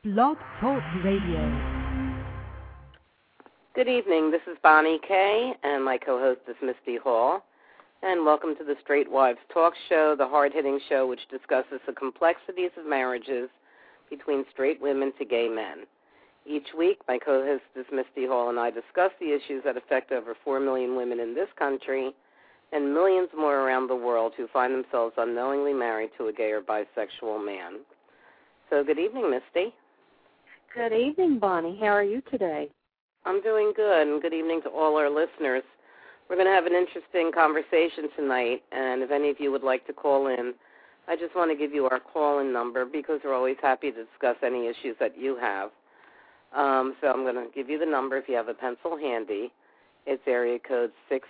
Blog Talk Radio. Good evening. This is Bonnie Kay, and my co-host is Misty Hall. And welcome to the Straight Wives Talk Show, the hard-hitting show which discusses the complexities of marriages between straight women to gay men. Each week, my co-host is Misty Hall, and I discuss the issues that affect over 4 million women in this country and millions more around the world who find themselves unknowingly married to a gay or bisexual man. So good evening, Misty. Good evening, Bonnie. How are you today? I'm doing good, and good evening to all our listeners. We're going to have an interesting conversation tonight, and if any of you would like to call in, I just want to give you our call-in number because we're always happy to discuss any issues that you have. So I'm going to give you the number if you have a pencil handy. It's area code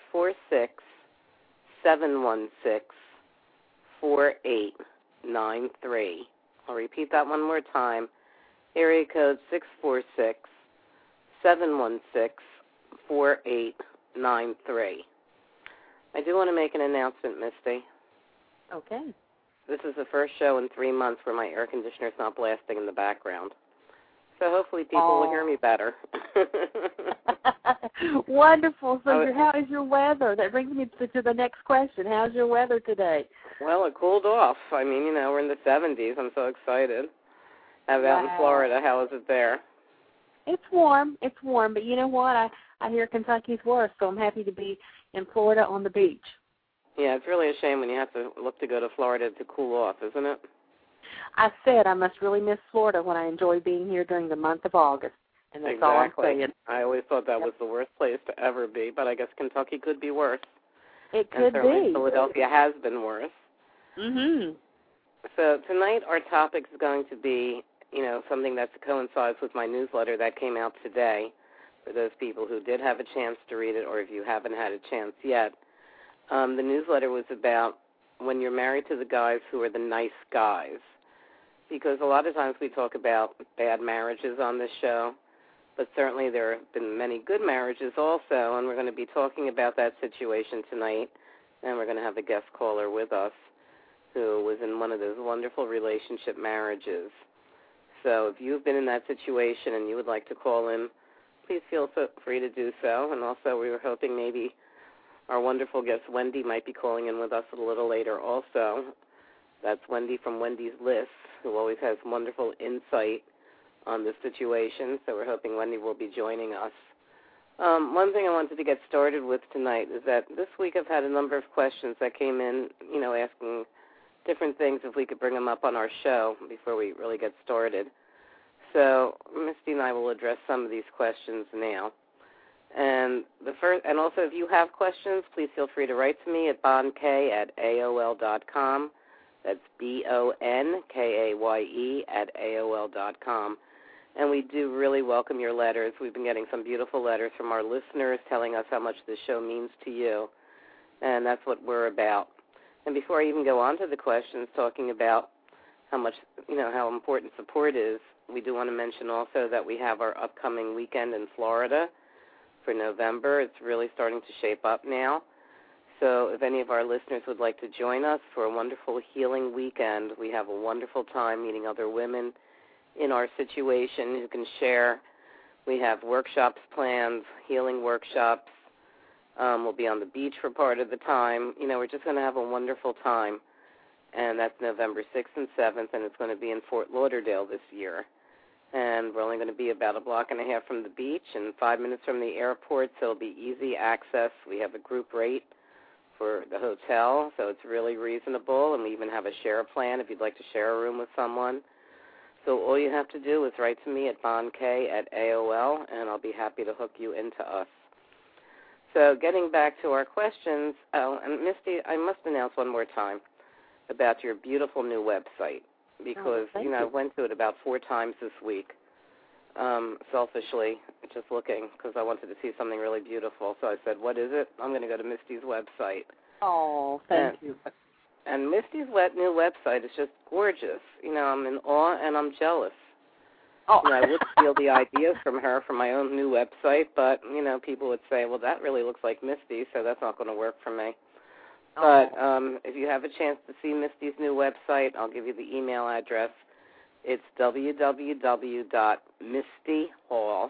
646-716-4893. I'll repeat that one more time. Area code 646-716-4893. I do want to make an announcement, Misty. Okay. This is the first show in 3 months where my air conditioner is not blasting in the background. So hopefully people will hear me better. Wonderful. So how is your weather? That brings me to the next question. How's your weather today? Well, it cooled off. I mean, we're in the 70s. I'm so excited. How about in Florida? How is it there? It's warm. It's warm. But you know what? I hear Kentucky's worse, so I'm happy to be in Florida on the beach. Yeah, it's really a shame when you have to look to go to Florida to cool off, isn't it? I said I must really miss Florida when I enjoy being here during the month of August. And that's all I'm saying. I always thought that was the worst place to ever be, but I guess Kentucky could be worse. It could be. Philadelphia has been worse. Mm-hmm. So tonight our topic is going to be, something that coincides with my newsletter that came out today for those people who did have a chance to read it or if you haven't had a chance yet. The newsletter was about when you're married to the guys who are the nice guys, because a lot of times we talk about bad marriages on this show, but certainly there have been many good marriages also, and we're going to be talking about that situation tonight, and we're going to have a guest caller with us who was in one of those wonderful relationship marriages. So if you've been in that situation and you would like to call in, please feel free to do so. And also we were hoping maybe our wonderful guest Wendy might be calling in with us a little later also. That's Wendy from Wendy's List, who always has wonderful insight on this situation. So we're hoping Wendy will be joining us. One thing I wanted to get started with tonight is that this week I've had a number of questions that came in, asking different things if we could bring them up on our show before we really get started. So Misty and I will address some of these questions now. And also if you have questions, please feel free to write to me at bonkay@aol.com. That's BONKAYE@AOL.com. And we do really welcome your letters. We've been getting some beautiful letters from our listeners telling us how much this show means to you. And that's what we're about. And before I even go on to the questions talking about how much, how important support is, we do want to mention also that we have our upcoming weekend in Florida for November. It's really starting to shape up now. So if any of our listeners would like to join us for a wonderful healing weekend, we have a wonderful time meeting other women in our situation who can share. We have workshops planned, healing workshops. We'll be on the beach for part of the time. We're just going to have a wonderful time. And that's November 6th and 7th, and it's going to be in Fort Lauderdale this year. And we're only going to be about a block and a half from the beach and 5 minutes from the airport, so it'll be easy access. We have a group rate for the hotel, so it's really reasonable, and we even have a share plan if you'd like to share a room with someone. So all you have to do is write to me at bonkay@AOL, and I'll be happy to hook you into us. So getting back to our questions, and Misty, I must announce one more time about your beautiful new website because, I went to it about 4 times this week, selfishly, just looking because I wanted to see something really beautiful. So I said, what is it? I'm going to go to Misty's website. Oh, thank you. And Misty's new website is just gorgeous. I'm in awe and I'm jealous. Oh. I would steal the ideas from her for my own new website, but, people would say, well, that really looks like Misty, so that's not going to work for me. Oh. But if you have a chance to see Misty's new website, I'll give you the email address. It's www.mistyhall,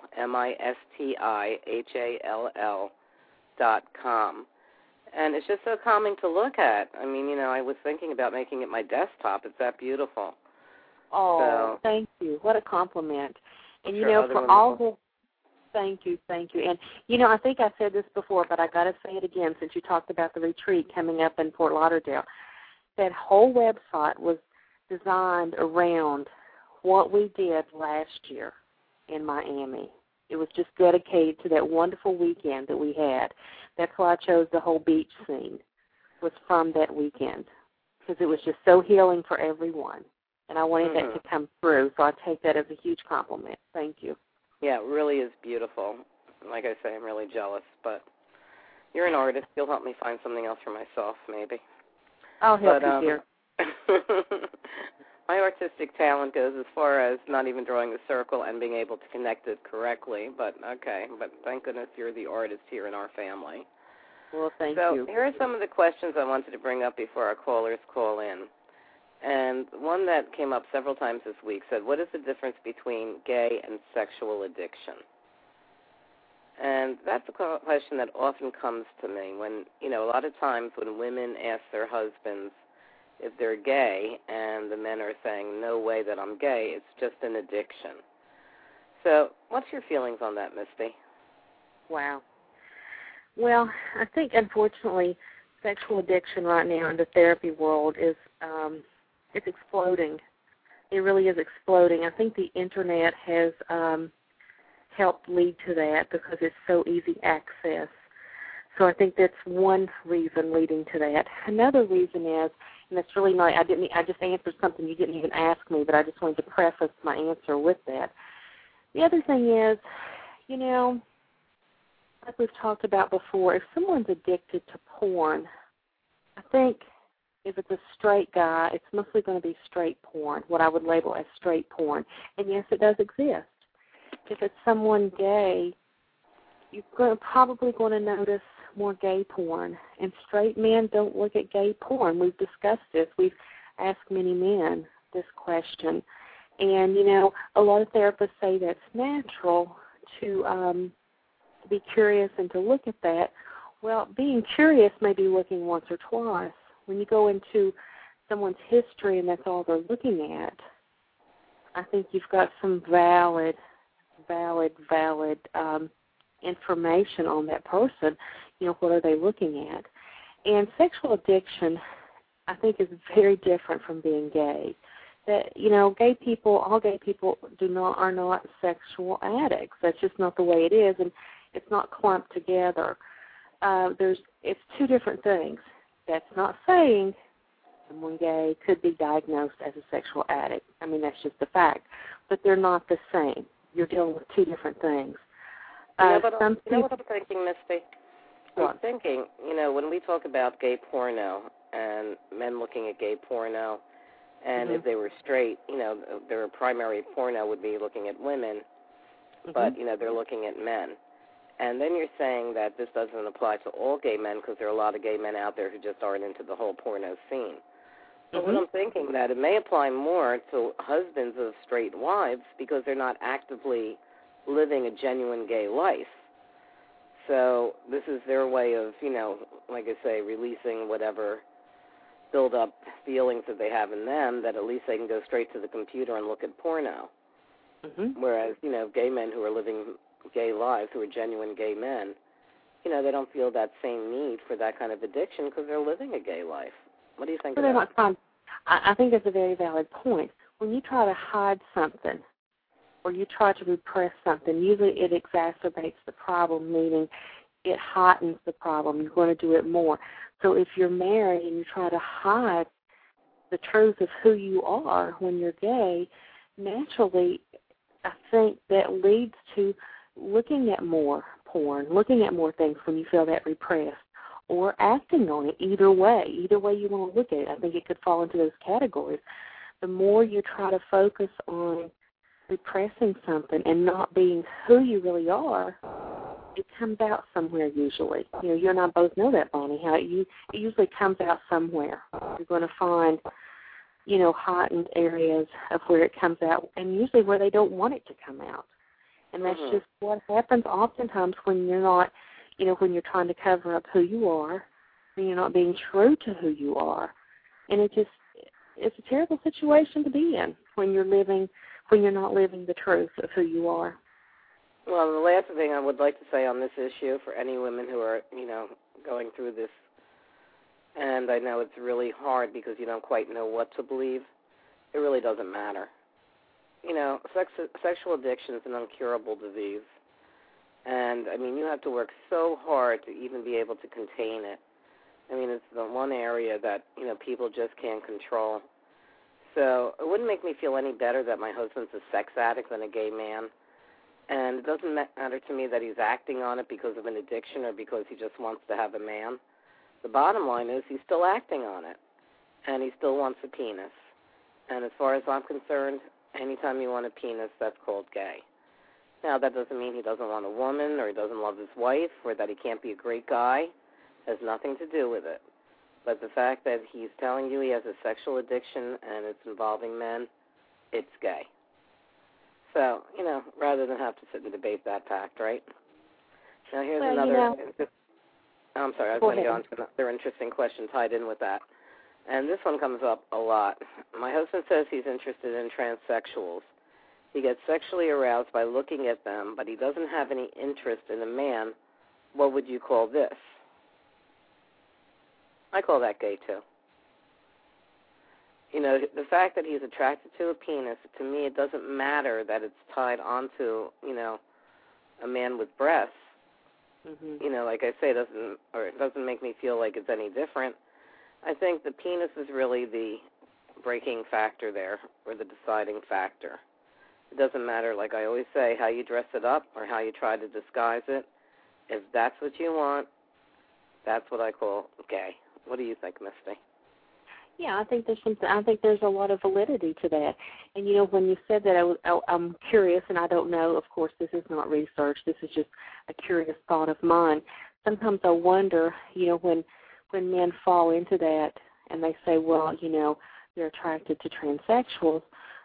MISTIHALL.com. And it's just so calming to look at. I mean, I was thinking about making it my desktop. It's that beautiful. Oh, thank you. What a compliment. And, for all the... Thank you. And, I think I said this before, but I got to say it again since you talked about the retreat coming up in Fort Lauderdale. That whole website was designed around what we did last year in Miami. It was just dedicated to that wonderful weekend that we had. That's why I chose the whole beach scene, was from that weekend, because it was just so healing for everyone. And I wanted that to come through, so I take that as a huge compliment. Thank you. Yeah, it really is beautiful. Like I say, I'm really jealous, but you're an artist. You'll help me find something else for myself, maybe. I'll help you, dear. My artistic talent goes as far as not even drawing the circle and being able to connect it correctly, but thank goodness you're the artist here in our family. Well, thank you. So here are some of the questions I wanted to bring up before our callers call in. And one that came up several times this week said, what is the difference between gay and sexual addiction? And that's a question that often comes to me when, a lot of times when women ask their husbands if they're gay and the men are saying, no way that I'm gay, it's just an addiction. So what's your feelings on that, Misty? Wow. Well, I think, unfortunately, sexual addiction right now in the therapy world is it's exploding. It really is exploding. I think the Internet has helped lead to that because it's so easy access. So I think that's one reason leading to that. Another reason is, and that's really not, I just answered something you didn't even ask me, but I just wanted to preface my answer with that. The other thing is, like we've talked about before, if someone's addicted to porn, I think if it's a straight guy, it's mostly going to be straight porn, what I would label as straight porn. And yes, it does exist. If it's someone gay, you're probably going to notice more gay porn. And straight men don't look at gay porn. We've discussed this. We've asked many men this question. And, a lot of therapists say that's natural to be curious and to look at that. Well, being curious may be looking once or twice. When you go into someone's history and that's all they're looking at, I think you've got some valid information on that person. What are they looking at? And sexual addiction, I think, is very different from being gay. That, gay people, all gay people are not sexual addicts. That's just not the way it is, and it's not clumped together. It's two different things. That's not saying someone gay could be diagnosed as a sexual addict. I mean, that's just a fact. But they're not the same. You're dealing with two different things. What I'm thinking, Misty? What? I'm thinking, when we talk about gay porno and men looking at gay porno, and if they were straight, their primary porno would be looking at women, but, they're looking at men. And then you're saying that this doesn't apply to all gay men because there are a lot of gay men out there who just aren't into the whole porno scene. But what I'm thinking that it may apply more to husbands of straight wives because they're not actively living a genuine gay life. So this is their way of, like I say, releasing whatever build-up feelings that they have in them, that at least they can go straight to the computer and look at porno. Whereas, gay men who are living gay lives, who are genuine gay men, they don't feel that same need for that kind of addiction because they're living a gay life. What do you think of that? I think that's a very valid point. When you try to hide something or you try to repress something, usually it exacerbates the problem, meaning it heightens the problem. You're going to do it more. So if you're married and you try to hide the truth of who you are when you're gay, naturally, I think that leads to looking at more porn, looking at more things when you feel that repressed, or acting on it. Either way you want to look at it, I think it could fall into those categories. The more you try to focus on repressing something and not being who you really are, it comes out somewhere usually. You and I both know that, Bonnie, how it usually comes out somewhere. You're going to find heightened areas of where it comes out, and usually where they don't want it to come out. And that's just what happens oftentimes when you're not, when you're trying to cover up who you are, when you're not being true to who you are. And it's a terrible situation to be in when you're not living the truth of who you are. Well, the last thing I would like to say on this issue for any women who are, going through this, and I know it's really hard because you don't quite know what to believe, it really doesn't matter. Sexual addiction is an incurable disease. And, you have to work so hard to even be able to contain it. It's the one area that, people just can't control. So it wouldn't make me feel any better that my husband's a sex addict than a gay man. And it doesn't matter to me that he's acting on it because of an addiction or because he just wants to have a man. The bottom line is he's still acting on it, and he still wants a penis. And as far as I'm concerned, anytime you want a penis, that's called gay. Now, that doesn't mean he doesn't want a woman or he doesn't love his wife or that he can't be a great guy. It has nothing to do with it. But the fact that he's telling you he has a sexual addiction and it's involving men, it's gay. So, rather than have to sit and debate that fact, right? Now, here's another... I'm sorry, I was going to go on to another interesting question tied in with that. And this one comes up a lot. My husband says he's interested in transsexuals. He gets sexually aroused by looking at them, but he doesn't have any interest in a man. What would you call this? I call that gay, too. The fact that he's attracted to a penis, to me, it doesn't matter that it's tied onto, a man with breasts. Mm-hmm. Like I say, it doesn't make me feel like it's any different. I think the penis is really the breaking factor there, or the deciding factor. It doesn't matter, like I always say, how you dress it up or how you try to disguise it. If that's what you want, that's what I call gay. What do you think, Misty? Yeah, I think there's a lot of validity to that. And when you said that, I'm curious, and I don't know. Of course, this is not research. This is just a curious thought of mine. Sometimes I wonder, when men fall into that and they say, well, they're attracted to transsexuals.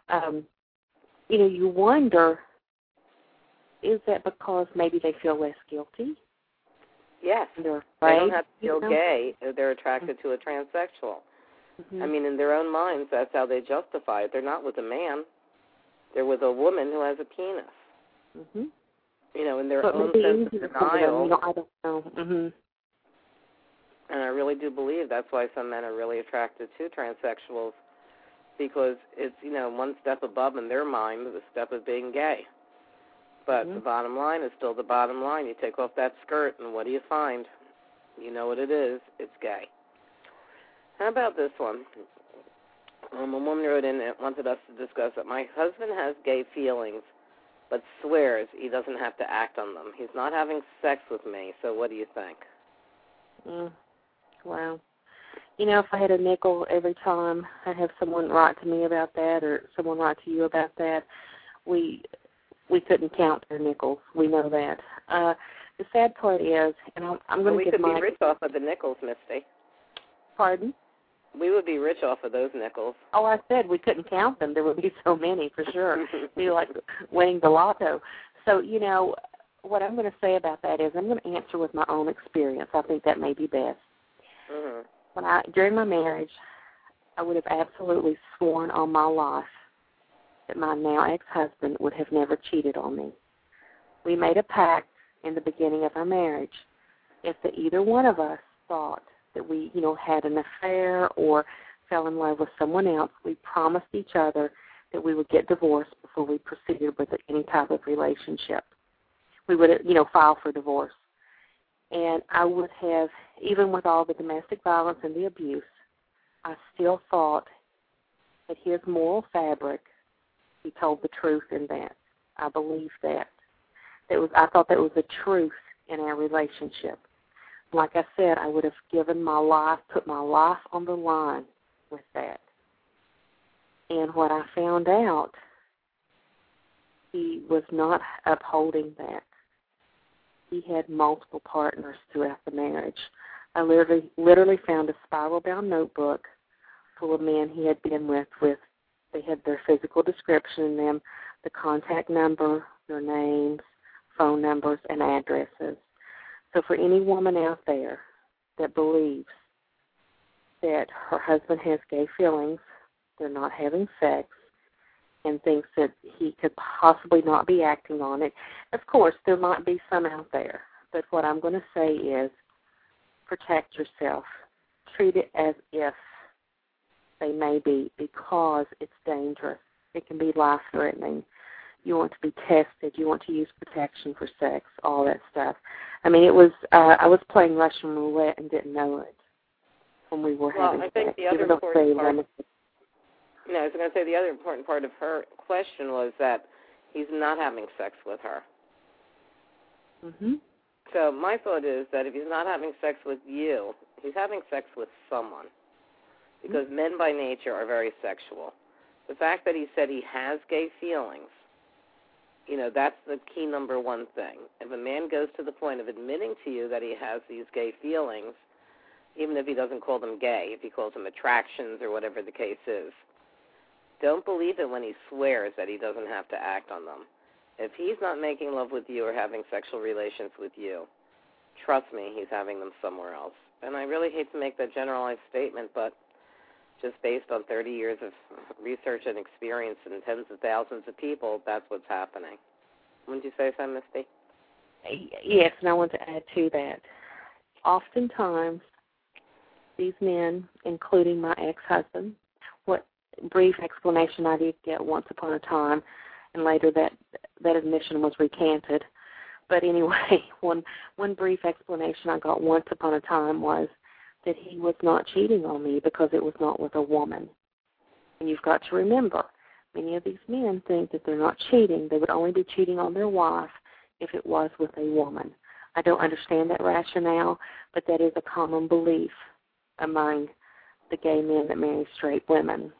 You wonder, is that because maybe they feel less guilty? Yes. They're afraid, they don't have to feel gay if they're attracted to a transsexual. Mm-hmm. In their own minds, that's how they justify it. They're not with a man. They're with a woman who has a penis. Mm-hmm. In their own sense of denial. I don't know. Mm-hmm. And I really do believe that's why some men are really attracted to transsexuals, because it's, one step above in their mind, the step of being gay. But the bottom line is still the bottom line. You take off that skirt, and what do you find? You know what it is. It's gay. How about this one? A woman wrote in and wanted us to discuss it. My husband has gay feelings, but swears he doesn't have to act on them. He's not having sex with me, so what do you think? Wow. If I had a nickel every time I have someone write to me about that or someone write to you about that, we couldn't count their nickels. We know that. The sad part is, and I'm going to give we could be rich off of the nickels, Misty. Pardon? We would be rich off of those nickels. Oh, I said we couldn't count them. There would be so many for sure. It'd be like winning the lotto. So, what I'm going to say about that is I'm going to answer with my own experience. I think that may be best. Mm-hmm. During my marriage, I would have absolutely sworn on my life that my now ex-husband would have never cheated on me. We made a pact in the beginning of our marriage. If either one of us thought that we, had an affair or fell in love with someone else, we promised each other that we would get divorced before we proceeded with any type of relationship. We would, file for divorce. And I would have, even with all the domestic violence and the abuse, I still thought that his moral fabric, he told the truth in that. I believed that. I thought that was the truth in our relationship. Like I said, I would have given my life, put my life on the line with that. And what I found out, he was not upholding that. He had multiple partners throughout the marriage. I literally found a spiral-bound notebook handful of men he had been with, they had their physical description in them, the contact number, their names, phone numbers, and addresses. So for any woman out there that believes that her husband has gay feelings, they're not having sex, and thinks that he could possibly not be acting on it, of course, there might be some out there. But what I'm going to say is protect yourself. Treat it as if they may be, because it's dangerous. It can be life-threatening. You want to be tested. You want to use protection for sex, all that stuff. I mean, it was, I was playing Russian roulette and didn't know it when we were having sex. Well, I think the other important part, I was going to say the other important part of her question was that he's not having sex with her. Mm-hmm. So my thought is that if he's not having sex with you, he's having sex with someone, because men by nature are very sexual. The fact that he said he has gay feelings, that's the key number one thing. If a man goes to the point of admitting to you that he has these gay feelings, even if he doesn't call them gay, if he calls them attractions or whatever the case is, don't believe it when he swears that he doesn't have to act on them. If he's not making love with you or having sexual relations with you, trust me, he's having them somewhere else. And I really hate to make that generalized statement, but just based on 30 years of research and experience and tens of thousands of people, that's what's happening. Wouldn't you say so, Misty? Yes, and I want to add to that. Oftentimes, these men, including my ex-husband, what brief explanation I did get once upon a time, and later that admission was recanted. But anyway, one brief explanation I got once upon a time was that he was not cheating on me because it was not with a woman. And you've got to remember, many of these men think that they're not cheating. They would only be cheating on their wife if it was with a woman. I don't understand that rationale, but that is a common belief among the gay men that marry straight women.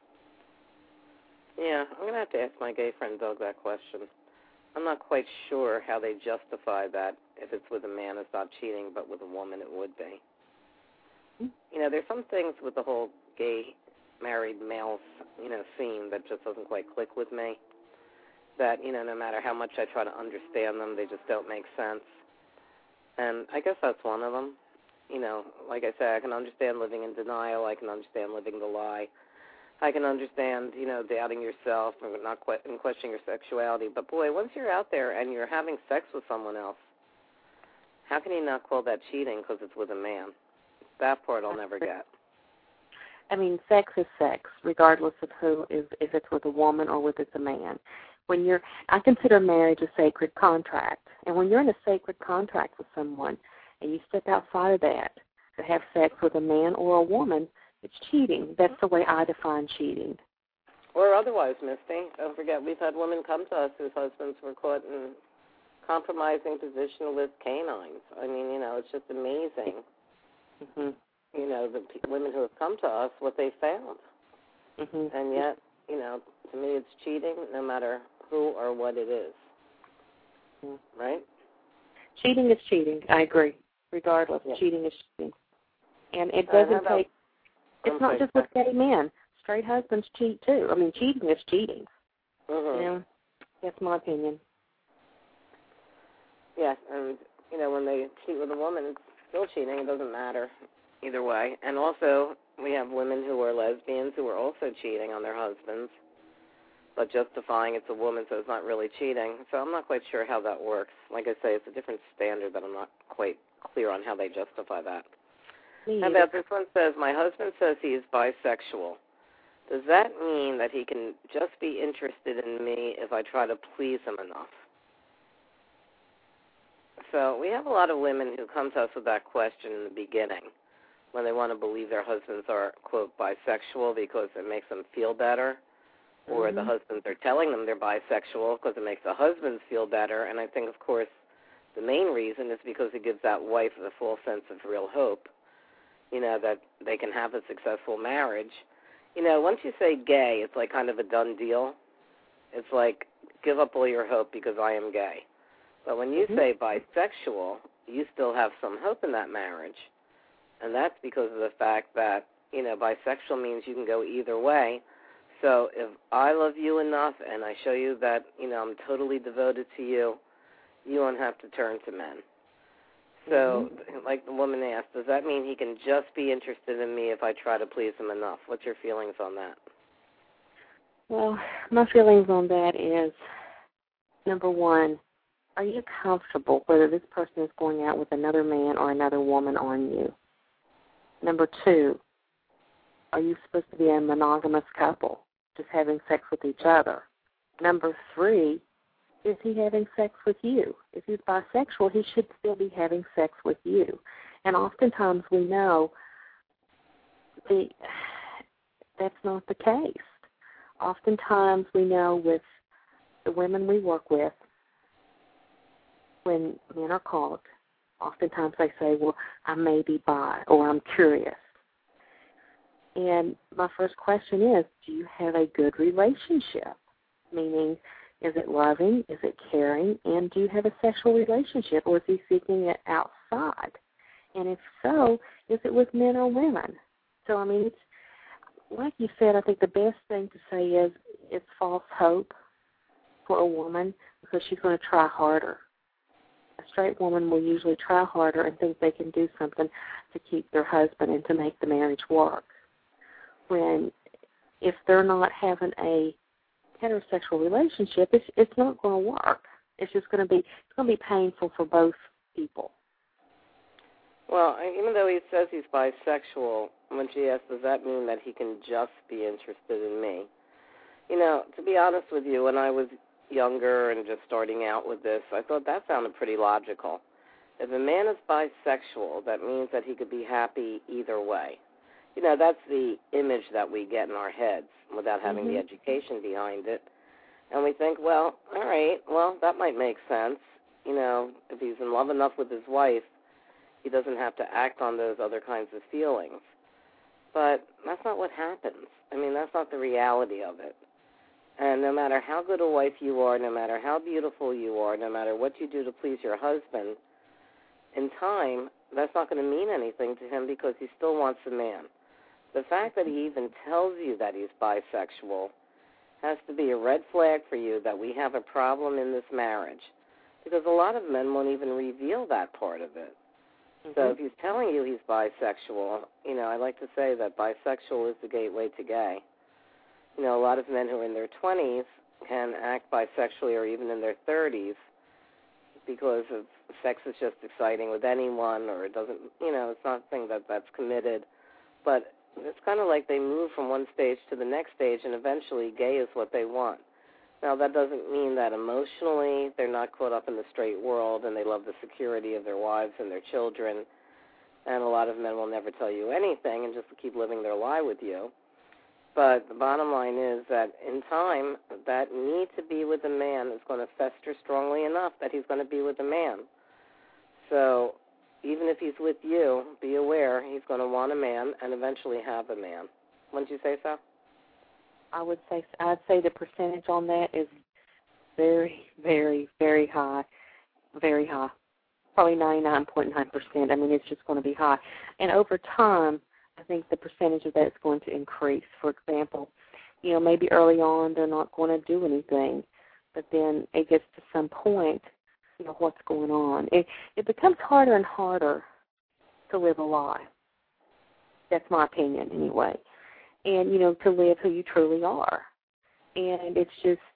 Yeah, I'm going to have to ask my gay friend Doug that question. I'm not quite sure how they justify that. If it's with a man, it's not cheating, but with a woman, it would be. There's some things with the whole gay married male, scene that just doesn't quite click with me. That, no matter how much I try to understand them, they just don't make sense. And I guess that's one of them. Like I said, I can understand living in denial. I can understand living the lie. I can understand, doubting yourself and not and questioning your sexuality. But, boy, once you're out there and you're having sex with someone else, how can you not call that cheating because it's with a man? That part I'll never get. I mean, sex is sex, regardless of if it's with a woman or if it's a man. I consider marriage a sacred contract. And when you're in a sacred contract with someone and you step outside of that to have sex with a man or a woman, it's cheating. That's the way I define cheating. Or otherwise, Misty. Don't forget, we've had women come to us whose husbands were caught in compromising position with canines. I mean, it's just amazing. Mm-hmm. The women who have come to us, what they found. Mm-hmm. And yet, to me it's cheating no matter who or what it is. Mm-hmm. Right? Cheating is cheating. I agree. Regardless, cheating is cheating. And it doesn't take... It's not just with gay men. Straight husbands cheat, too. I mean, cheating is cheating. Mm-hmm. That's my opinion. Yes, and, when they cheat with a woman, it's still cheating. It doesn't matter either way. And also, we have women who are lesbians who are also cheating on their husbands, but justifying it's a woman, so it's not really cheating. So I'm not quite sure how that works. Like I say, it's a different standard, but I'm not quite clear on how they justify that. How about this one says, my husband says he is bisexual. Does that mean that he can just be interested in me if I try to please him enough? So we have a lot of women who come to us with that question in the beginning when they want to believe their husbands are, quote, bisexual because it makes them feel better, or the husbands are telling them they're bisexual because it makes the husbands feel better. And I think, of course, the main reason is because it gives that wife a full sense of real hope, that they can have a successful marriage. Once you say gay, it's like kind of a done deal. It's like, give up all your hope because I am gay. But when you say bisexual, you still have some hope in that marriage. And that's because of the fact that bisexual means you can go either way. So if I love you enough and I show you that, I'm totally devoted to you, you won't have to turn to men. So, like the woman asked, does that mean he can just be interested in me if I try to please him enough? What's your feelings on that? Well, my feelings on that is, number one, are you comfortable whether this person is going out with another man or another woman on you? Number two, are you supposed to be a monogamous couple, just having sex with each other? Number three, is he having sex with you? If he's bisexual, he should still be having sex with you. And oftentimes we know that's not the case. Oftentimes we know with the women we work with, when men are called, oftentimes they say, well, I may be bi, or I'm curious. And my first question is, do you have a good relationship? Meaning, is it loving? Is it caring? And do you have a sexual relationship, or is he seeking it outside? And if so, is it with men or women? So, I mean, it's, like you said, I think the best thing to say is it's false hope for a woman because she's going to try harder. A straight woman will usually try harder and think they can do something to keep their husband and to make the marriage work. When if they're not having a heterosexual relationship, it's not going to work. It's just going to be painful for both people. Well, even though he says he's bisexual, when she asked, does that mean that he can just be interested in me? To be honest with you, when I was younger and just starting out with this, I thought that sounded pretty logical. If a man is bisexual, that means that he could be happy either way. That's the image that we get in our heads without having the education behind it. And we think, well, all right, well, that might make sense. If he's in love enough with his wife, he doesn't have to act on those other kinds of feelings. But that's not what happens. I mean, that's not the reality of it. And no matter how good a wife you are, no matter how beautiful you are, no matter what you do to please your husband, in time, that's not going to mean anything to him because he still wants a man. The fact that he even tells you that he's bisexual has to be a red flag for you that we have a problem in this marriage, because a lot of men won't even reveal that part of it. So if he's telling you he's bisexual, I like to say that bisexual is the gateway to gay. A lot of men who are in their 20s can act bisexually or even in their 30s because of sex is just exciting with anyone, or it doesn't, it's not something that's committed. But it's kind of like they move from one stage to the next stage, and eventually gay is what they want. Now, that doesn't mean that emotionally they're not caught up in the straight world and they love the security of their wives and their children. And a lot of men will never tell you anything and just keep living their lie with you. But the bottom line is that in time, that need to be with a man is going to fester strongly enough that he's going to be with a man. So even if he's with you, be aware he's going to want a man and eventually have a man. Wouldn't you say so? I'd say the percentage on that is very, very, very high, very high, probably 99.9%. I mean, it's just going to be high. And over time, I think the percentage of that is going to increase. For example, maybe early on they're not going to do anything, but then it gets to some point, what's going on. It becomes harder and harder to live a lie. That's my opinion anyway. And, to live who you truly are. And it's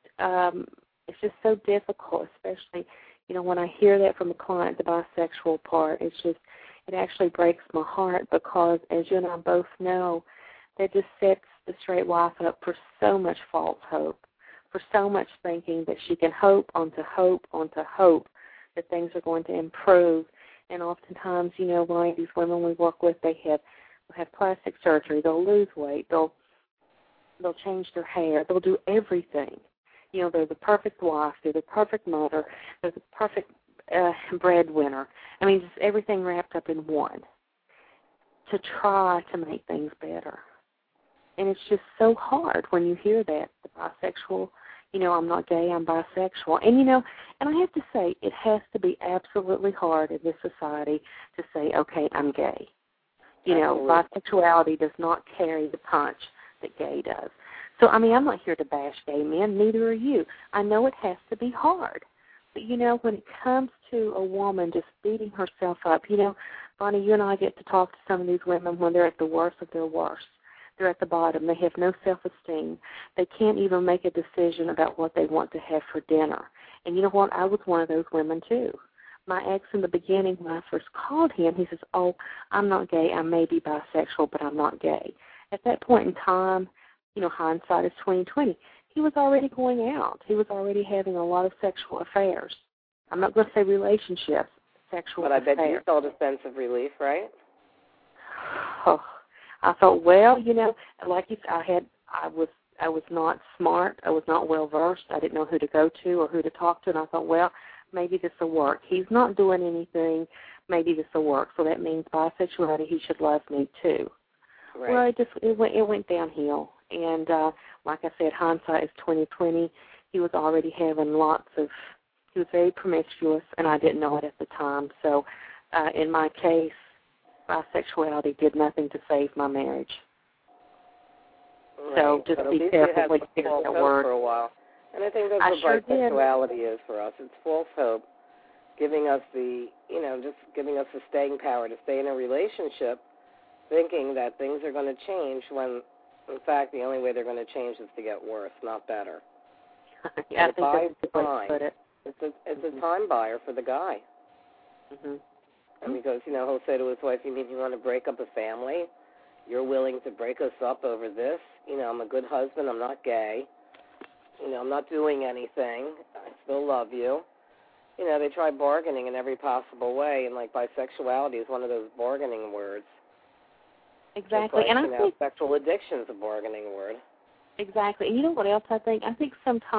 just so difficult, especially, when I hear that from a client, the bisexual part, it actually breaks my heart because, as you and I both know, that just sets the straight wife up for so much false hope, for so much thinking that she can hope onto hope onto hope that things are going to improve. And oftentimes, like these women we work with, they have plastic surgery, they'll lose weight, they'll change their hair, they'll do everything. They're the perfect wife, they're the perfect mother, they're the perfect breadwinner. I mean, just everything wrapped up in one to try to make things better. And it's just so hard when you hear that, the bisexual, I'm not gay, I'm bisexual. And, and I have to say, it has to be absolutely hard in this society to say, okay, I'm gay. You know, bisexuality does not carry the punch that gay does. So, I mean, I'm not here to bash gay men. Neither are you. I know it has to be hard. But, you know, when it comes to a woman just beating herself up, you know, Bonnie, you and I get to talk to some of these women when they're at the worst of their worst. They're at the bottom. They have no self-esteem. They can't even make a decision about what they want to have for dinner. And you know what? I was one of those women, too. My ex in the beginning, when I first called him, he says, oh, I'm not gay. I may be bisexual, but I'm not gay. At that point in time, you know, hindsight is 20/20. He was already going out. He was already having a lot of sexual affairs. I'm not going to say relationships, sexual affairs. But I bet you felt a sense of relief, right? Oh, I thought, well, you know, like you said, I was not smart. I was not well versed. I didn't know who to go to or who to talk to, and I thought, well, maybe this will work. He's not doing anything. Maybe this will work. So that means bisexuality. He should love me too. Right. Well, it went downhill, and like I said, hindsight is 20/20. He was already having he was very promiscuous, and I didn't know it at the time. So, in my case, bisexuality did nothing to save my marriage. Right. So just be careful when you hear that word. For a while. And I think that's what bisexuality is for us. It's false hope, giving us the staying power to stay in a relationship, thinking that things are going to change when, in fact, the only way they're going to change is to get worse, not better. Yeah, I think that's the way to put it. It's a time buyer for the guy. Mm-hmm. And because, you know, he'll say to his wife, you mean you want to break up a family? You're willing to break us up over this? You know, I'm a good husband. I'm not gay. You know, I'm not doing anything. I still love you. You know, they try bargaining in every possible way, and, like, bisexuality is one of those bargaining words. Exactly. Like, and I think sexual addiction is a bargaining word. Exactly. And you know what else I think? I think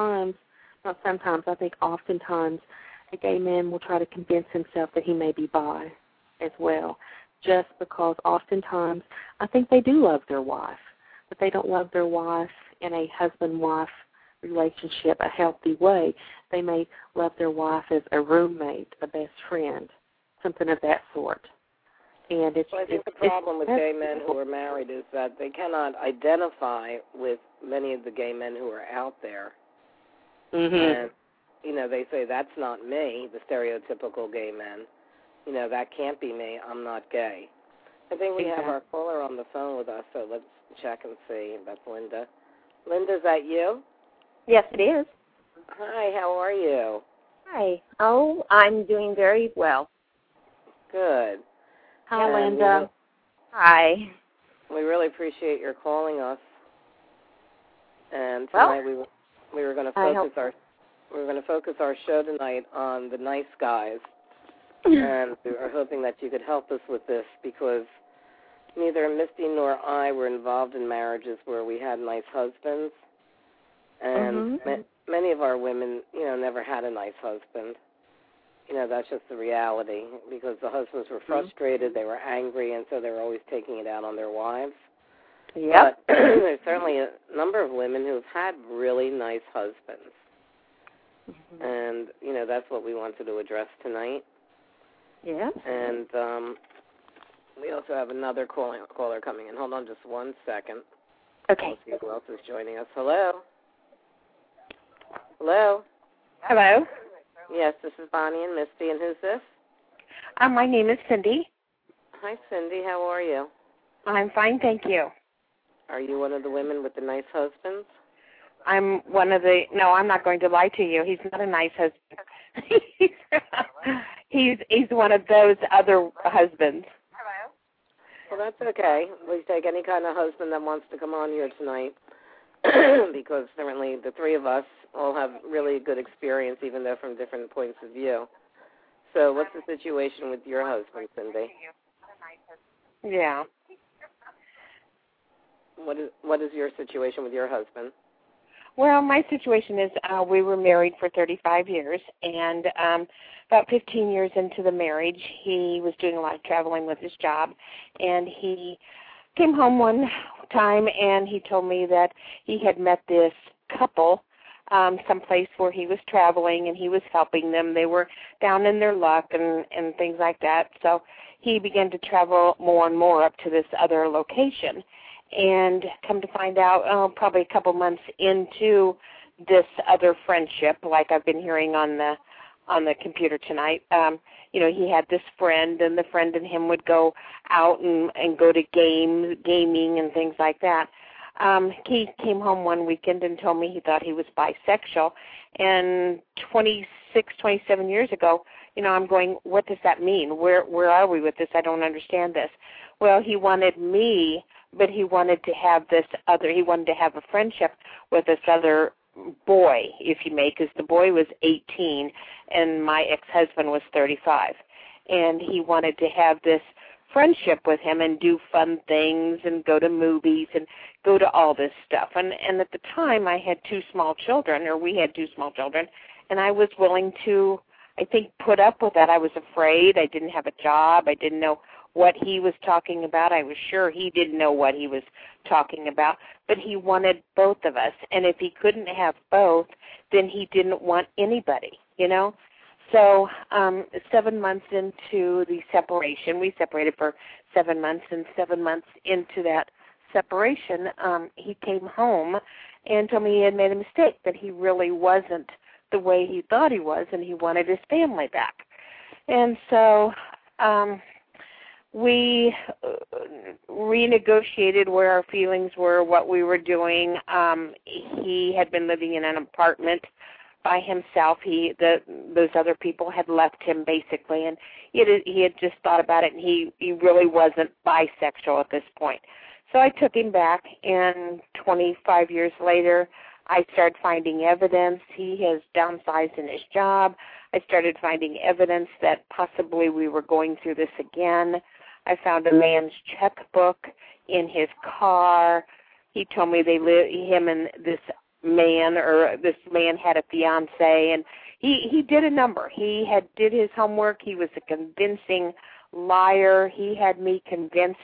I think oftentimes a gay man will try to convince himself that he may be bi as well, just because oftentimes I think they do love their wife, but they don't love their wife in a husband-wife relationship, a healthy way. They may love their wife as a roommate, a best friend, something of that sort. And I think the problem with gay men who are married is that they cannot identify with many of the gay men who are out there. Mm-hmm. And, you know, they say, that's not me, the stereotypical gay men. You know, that can't be me. I'm not gay. I think we have our caller on the phone with us, so let's check and see. That's Linda. Linda, is that you? Yes, it is. Hi, how are you? Hi. Oh, I'm doing very well. Good. Hi, Linda. Hi. We really appreciate your calling us. And tonight we were going to focus our show tonight on the nice guys. And we were hoping that you could help us with this because neither Misty nor I were involved in marriages where we had nice husbands. And many of our women, you know, never had a nice husband. You know, that's just the reality because the husbands were frustrated, they were angry, and so they were always taking it out on their wives. Yep. But there's certainly a number of women who've had really nice husbands. And, you know, that's what we wanted to address tonight. Yeah. And we also have another caller coming in. Hold on just 1 second. Okay. We'll see who else is joining us. Hello? Hello? Hello. Yes, this is Bonnie and Misty, and who's this? My name is Cindy. Hi, Cindy. How are you? I'm fine, thank you. Are you one of the women with the nice husbands? I'm one of the. No, I'm not going to lie to you. He's not a nice husband. he's one of those other husbands. Hello. Well, that's okay. We take any kind of husband that wants to come on here tonight because certainly the three of us all have really good experience, even though from different points of view. So what's the situation with your husband, Cindy? Yeah. What is your situation with your husband? Well, my situation is we were married for 35 years, and about 15 years into the marriage, he was doing a lot of traveling with his job, and he came home one time, and he told me that he had met this couple someplace where he was traveling and he was helping them. They were down in their luck and things like that. So he began to travel more and more up to this other location. And come to find out, probably a couple months into this other friendship, like I've been hearing on the computer tonight, he had this friend, and the friend and him would go out and go to gaming and things like that. He came home one weekend and told me he thought he was bisexual. And 27 years ago, I'm going, what does that mean? Where are we with this? I don't understand this. Well, he wanted me, but he wanted to have he wanted to have a friendship with this other boy, if you may, because the boy was 18 and my ex-husband was 35. And he wanted to have this friendship with him and do fun things and go to movies and go to all this stuff. And at the time I had we had two small children, and I was willing to, I think, put up with that. I was afraid. I didn't have a job. I didn't know what he was talking about. I was sure he didn't know what he was talking about, but he wanted both of us. And if he couldn't have both, then he didn't want anybody, So 7 months into the separation, we separated for 7 months, and 7 months into that separation, he came home and told me he had made a mistake, that he really wasn't the way he thought he was, and he wanted his family back. And so we renegotiated where our feelings were, what we were doing. He had been living in an apartment by himself. Those other people had left him, basically, and he had just thought about it, and he really wasn't bisexual at this point. So I took him back, and 25 years later, I started finding evidence. He has downsized in his job. I started finding evidence that possibly we were going through this again. I found a man's checkbook in his car. He told me him and this man had a fiance, and he did a number. He did his homework. He was a convincing liar. He had me convinced,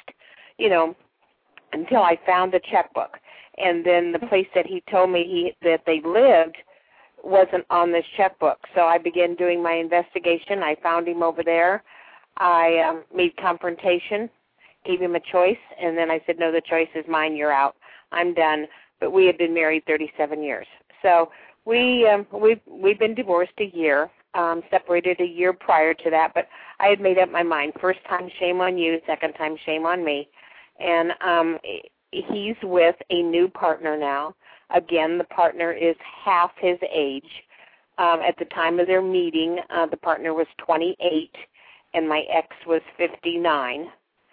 until I found the checkbook. And then the place that he told me that they lived wasn't on this checkbook. So I began doing my investigation. I found him over there. I made confrontation, gave him a choice, and then I said, no, the choice is mine. You're out. I'm done. But we had been married 37 years. So we've been divorced a year, separated a year prior to that, but I had made up my mind. First time, shame on you. Second time, shame on me. And he's with a new partner now. Again, the partner is half his age. At the time of their meeting, the partner was 28, and my ex was 59.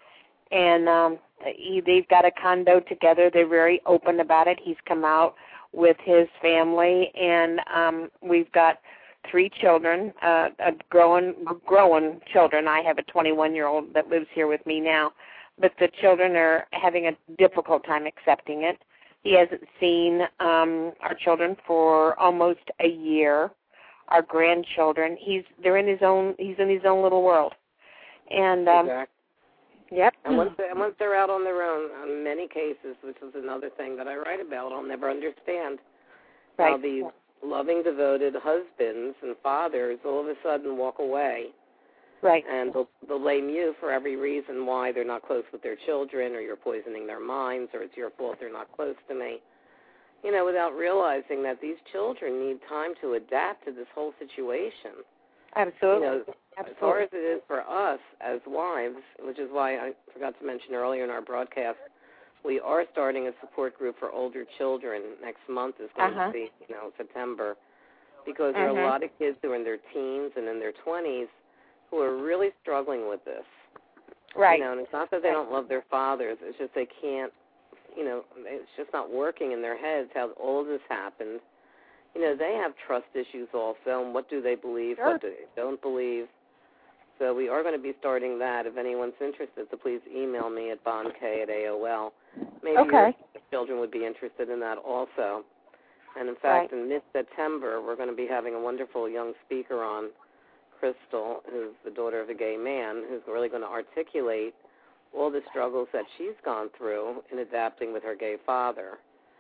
And they've got a condo together. They're very open about it. He's come out with his family, and we've got 3 children, growing children. I have a 21-year-old that lives here with me now, but the children are having a difficult time accepting it. He hasn't seen our children for almost a year. Our grandchildren, he's in his own little world, and exactly. Yep. And once they're out on their own, in many cases, which is another thing that I write about, I'll never understand how these loving, devoted husbands and fathers all of a sudden walk away. Right. And they'll blame you for every reason why they're not close with their children, or you're poisoning their minds, or it's your fault they're not close to me. Without realizing that these children need time to adapt to this whole situation. Absolutely. Absolutely. As hard as it is for us as wives, which is why I forgot to mention earlier in our broadcast, we are starting a support group for older children. Next month is going to be, September, because there are a lot of kids who are in their teens and in their 20s who are really struggling with this. Right. And it's not that they don't love their fathers. It's just they can't, it's just not working in their heads how all of this happened. They have trust issues also, and what do they believe, what do they don't believe. So we are going to be starting that. If anyone's interested, so please email me at bonk@AOL. Maybe your children would be interested in that also. And, in fact, in mid-September, we're going to be having a wonderful young speaker on, Crystal, who's the daughter of a gay man, who's really going to articulate all the struggles that she's gone through in adapting with her gay father.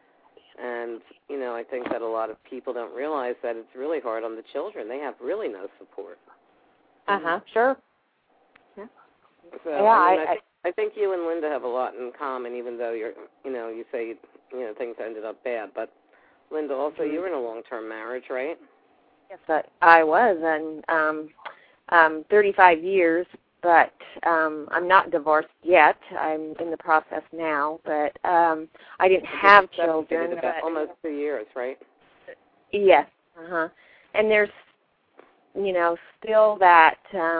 And, I think that a lot of people don't realize that it's really hard on the children. They have really no support. Sure. Yeah. So, I think you and Linda have a lot in common, even though you say, things ended up bad. But, Linda, also, you were in a long-term marriage, right? Yes, I was, and 35 years, but I'm not divorced yet. I'm in the process now, but I didn't have children. About almost 2 years, right? Yes, and there's, still that,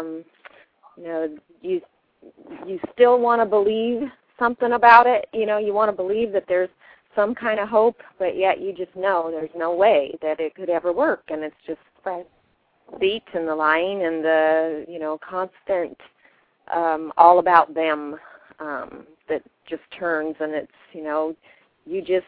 you still want to believe something about it. You want to believe that there's some kind of hope, but yet you just know there's no way that it could ever work, and it's just deceit and the lying and the, constant all about them that just turns, and it's,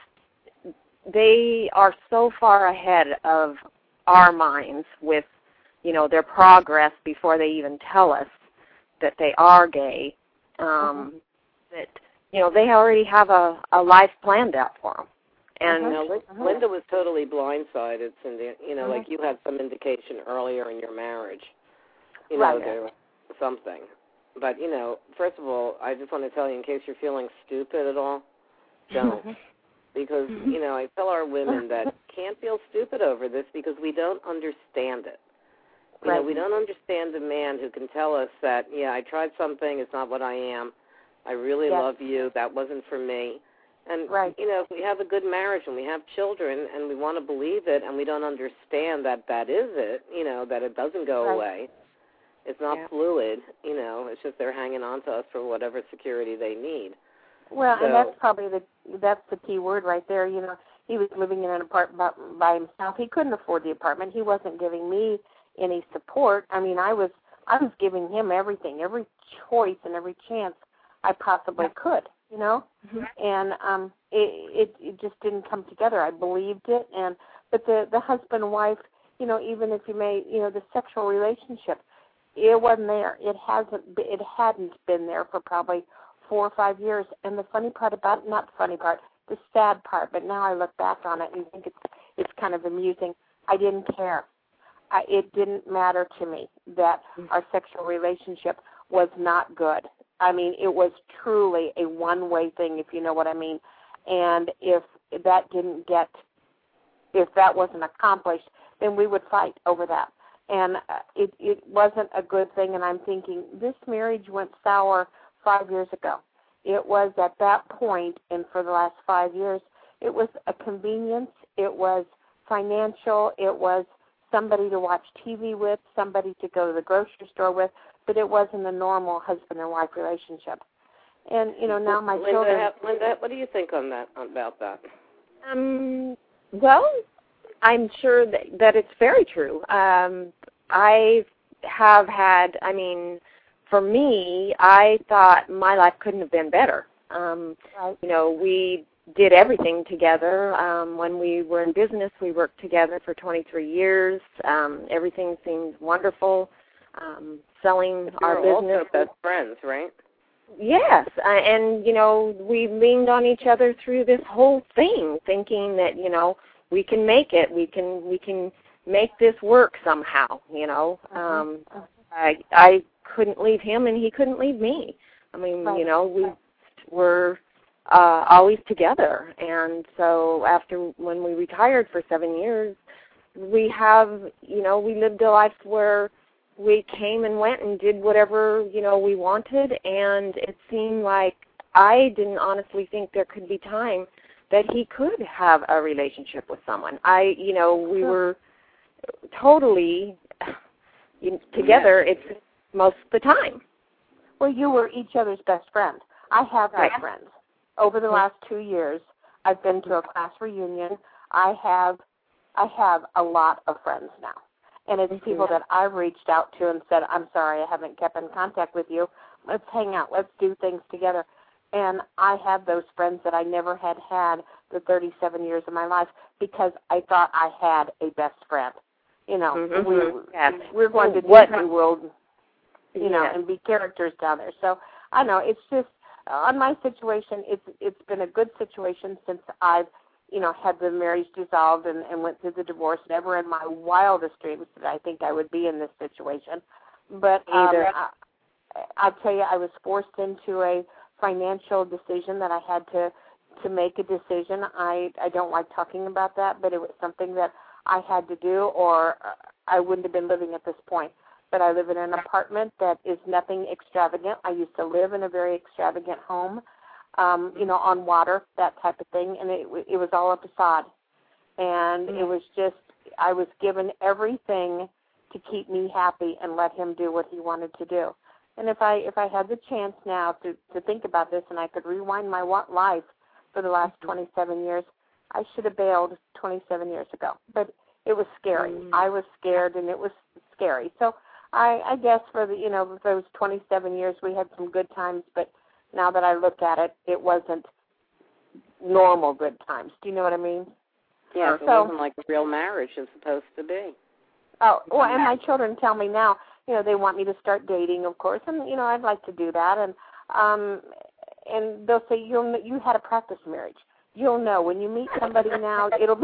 they are so far ahead of our minds with, their progress before they even tell us that they are gay, that, they already have a life planned out for them. And Linda was totally blindsided, Cindy. Like you had some indication earlier in your marriage, there was something. But, first of all, I just want to tell you, in case you're feeling stupid at all, don't. Because, I tell our women that can't feel stupid over this because we don't understand it. We don't understand a man who can tell us that, I tried something, it's not what I am. I really love you, that wasn't for me. And, if we have a good marriage and we have children and we want to believe it and we don't understand that that is it, that it doesn't go away, it's not fluid, it's just they're hanging on to us for whatever security they need. Well, and that's probably that's the key word right there. He was living in an apartment by himself. He couldn't afford the apartment. He wasn't giving me any support. I mean, I was giving him everything, every choice and every chance I possibly could, and it just didn't come together. I believed it, but the husband and wife, even if you may, the sexual relationship, it wasn't there. It hadn't been there for probably 4 or 5 years. And the funny part about, not the funny part, the sad part, but now I look back on it and think it's kind of amusing. I didn't care. It didn't matter to me that our sexual relationship was not good. I mean, it was truly a one-way thing, if you know what I mean. And if that wasn't accomplished, then we would fight over that. And it wasn't a good thing, and I'm thinking, this marriage went sour 5 years ago. It was at that point, and for the last 5 years, it was a convenience, it was financial, it was somebody to watch TV with, somebody to go to the grocery store with, but it wasn't a normal husband and wife relationship. And, now my children... Linda, what do you think about that? Well, I'm sure that it's very true. I have had, for me, I thought my life couldn't have been better. We did everything together. When we were in business, we worked together for 23 years. Everything seemed wonderful. Selling our business. You're also best friends, right? Yes, and, we leaned on each other through this whole thing, thinking that, we can make it. We can make this work somehow, I couldn't leave him, and he couldn't leave me. We were always together. And so when we retired for 7 years, we lived a life where we came and went and did whatever, we wanted. And it seemed like I didn't honestly think there could be time that he could have a relationship with someone. We were totally together. It's most of the time. Well, you were each other's best friend. I have best friends. Over the last 2 years, I've been to a class reunion. I have a lot of friends now. And it's people that I've reached out to and said, I'm sorry I haven't kept in contact with you. Let's hang out. Let's do things together. And I have those friends that I never had the 37 years of my life because I thought I had a best friend. We're going to Disney World, and be characters down there. So I know it's just on my situation. It's been a good situation since I've had the marriage dissolved and went through the divorce. Never in my wildest dreams did I think I would be in this situation. But I'll tell you, I was forced into a financial decision that I had to make a decision. I don't like talking about that, but it was something that I had to do, or I wouldn't have been living at this point. But I live in an apartment that is nothing extravagant. I used to live in a very extravagant home, on water, that type of thing, and it was all a facade. And it was just, I was given everything to keep me happy and let him do what he wanted to do. And if I had the chance now to think about this, and I could rewind my life for the last 27 years, I should have bailed 27 years ago. But it was scary. I was scared, and it was scary. So I guess for those 27 years, we had some good times, but now that I look at it, it wasn't normal good times. Do you know what I mean? Yeah, it wasn't like a real marriage is supposed to be. Oh, well, and my children tell me now, they want me to start dating, of course, and, I'd like to do that. And they'll say, you had a practice marriage. You'll know when you meet somebody now, it'll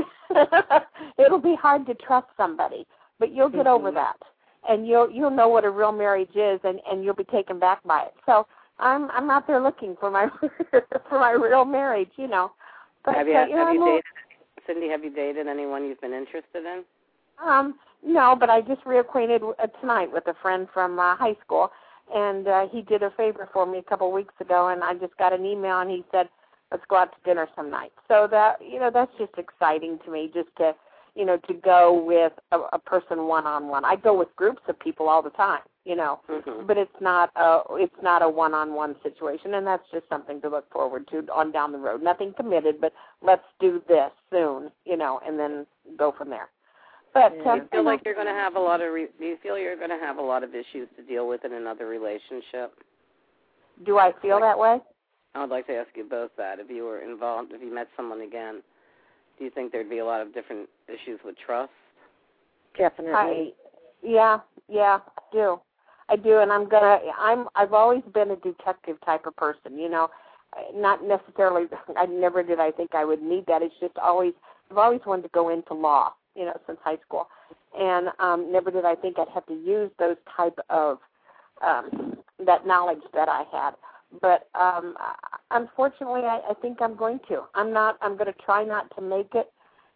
be hard to trust somebody, but you'll get over that. And you'll know what a real marriage is, and you'll be taken back by it. So I'm out there looking for my real marriage, But have you dated, Cindy? Have you dated anyone you've been interested in? No, but I just reacquainted tonight with a friend from high school, and he did a favor for me a couple of weeks ago, and I just got an email, and he said, "Let's go out to dinner some night." So that that's just exciting to me, just to go with a person one-on-one. I go with groups of people all the time, but it's not a one-on-one situation, and that's just something to look forward to on down the road. Nothing committed, but let's do this soon, and then go from there. But do you feel like you're going to have a lot of? Do you feel you're going to have a lot of issues to deal with in another relationship? Do I feel that way? I would like to ask you both that. If you were involved, if you met someone again, do you think there'd be a lot of different issues with trust? Definitely. I do. I do, and I've always been a detective type of person, not necessarily, I think I would need that. It's just I've always wanted to go into law, since high school. And never did I think I'd have to use those type of, that knowledge that I had. But unfortunately, I think I'm going to. I'm going to try not to make it,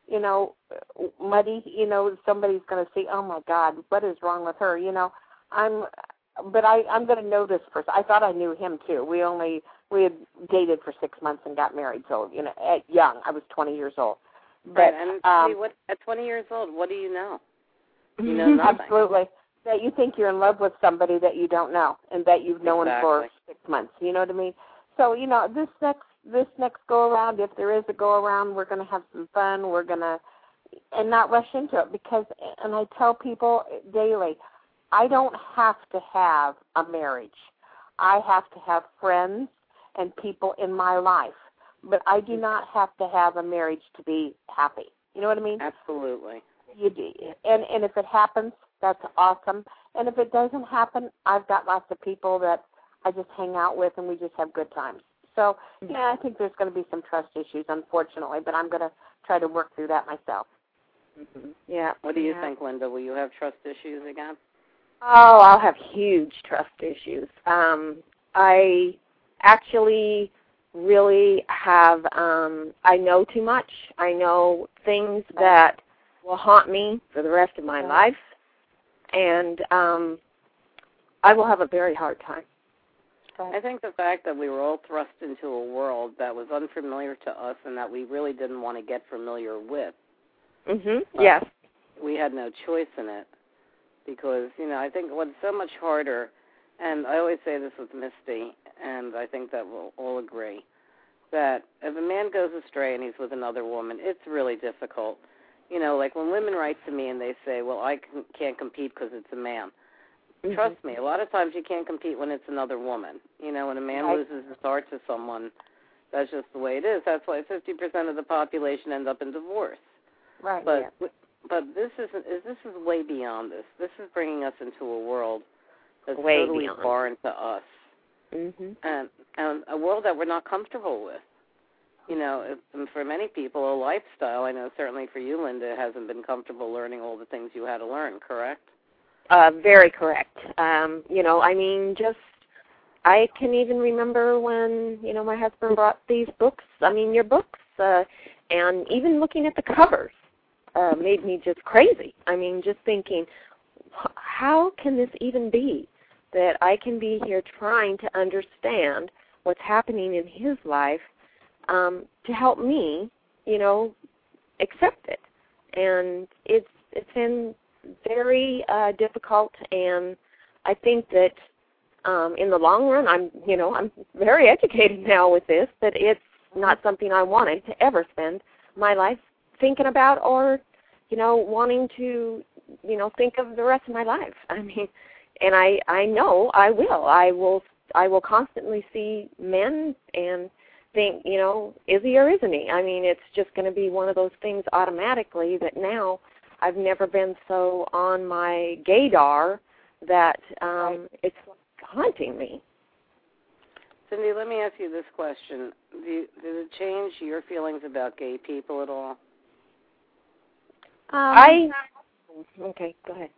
muddy. Somebody's going to say, "Oh my God, what is wrong with her?" I'm going to know this person. I thought I knew him too. We had dated for 6 months and got married. So at young, I was 20 years old. But right, and at 20 years old, what do you know? You know nothing. Absolutely. That you think you're in love with somebody that you don't know and that you've known for 6 months. You know what I mean? So, this next go-around, if there is a go-around, we're going to have some fun. We're going to, and not rush into it because, and I tell people daily, I don't have to have a marriage. I have to have friends and people in my life. But I do not have to have a marriage to be happy. You know what I mean? Absolutely. You do. And if it happens, that's awesome. And if it doesn't happen, I've got lots of people that I just hang out with and we just have good times. So, I think there's going to be some trust issues, unfortunately, but I'm going to try to work through that myself. Mm-hmm. Yeah. What do you think, Linda? Will you have trust issues again? Oh, I'll have huge trust issues. I actually really have, I know too much. I know things that will haunt me for the rest of my life, and I will have a very hard time. I think the fact that we were all thrust into a world that was unfamiliar to us and that we really didn't want to get familiar with. Yes. We had no choice in it because, I think what's so much harder, and I always say this with Misty, and I think that we'll all agree, that if a man goes astray and he's with another woman, it's really difficult. Like when women write to me and they say, well, I can't compete because it's a man. Trust me, a lot of times you can't compete when it's another woman. When a man loses his heart to someone, that's just the way it is. That's why 50% of the population end up in divorce. Right. But this is way beyond this. This is bringing us into a world that's totally foreign to us, and a world that we're not comfortable with. for many people, a lifestyle. I know certainly for you, Linda, hasn't been comfortable learning all the things you had to learn, correct? Very correct. I can even remember when, my husband brought these books, your books, and even looking at the covers made me just crazy. Just thinking, how can this even be that I can be here trying to understand what's happening in his life to help me, accept it. And it's been very difficult, and I think that in the long run, I'm very educated now with this, that it's not something I wanted to ever spend my life thinking about or, wanting to, think of the rest of my life. And I know I will constantly see men and think, is he or isn't he? It's just going to be one of those things automatically that now I've never been so on my gaydar that it's haunting me. Cindy, let me ask you this question. Does it change your feelings about gay people at all? Okay, go ahead.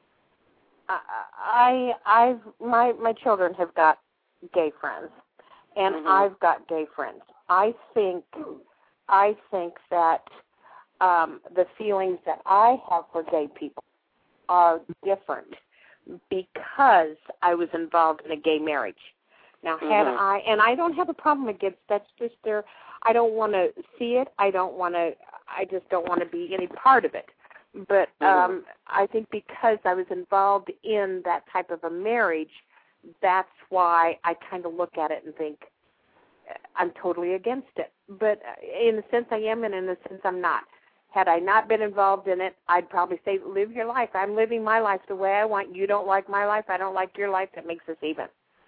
My children have got gay friends, and I've got gay friends. I think that the feelings that I have for gay people are different because I was involved in a gay marriage. Now, I don't have a problem against that's just there. I don't want to see it. I just don't want to be any part of it. But I think because I was involved in that type of a marriage, that's why I kind of look at it and think I'm totally against it. But in a sense I am, and in a sense I'm not. Had I not been involved in it, I'd probably say, live your life. I'm living my life the way I want. You don't like my life. I don't like your life. That makes us even,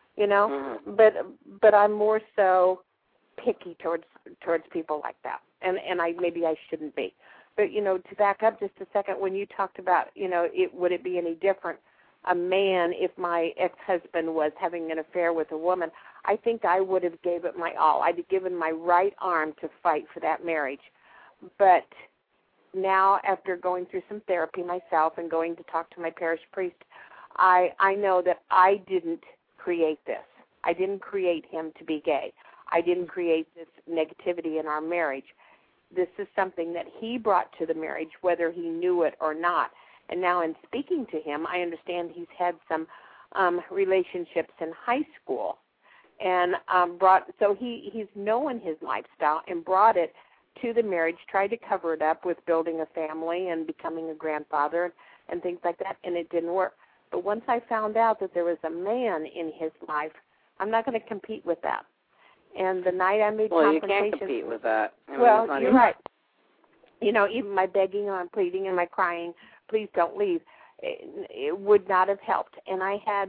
But I'm more so picky towards people like that, and maybe I shouldn't be. But, to back up just a second, when you talked about, would it be any different, a man, if my ex-husband was having an affair with a woman, I think I would have gave it my all. I'd have given my right arm to fight for that marriage. But now, after going through some therapy myself and going to talk to my parish priest, I know that I didn't create this. I didn't create him to be gay. I didn't create this negativity in our marriage. This is something that he brought to the marriage, whether he knew it or not. And now in speaking to him, I understand he's had some relationships in high school, and he's known his lifestyle and brought it to the marriage, tried to cover it up with building a family and becoming a grandfather and things like that, and it didn't work. But once I found out that there was a man in his life, I'm not going to compete with that. And the night I made confrontation... Well, you can't compete with that. You're right. Even my begging and my pleading and my crying, please don't leave, it would not have helped. And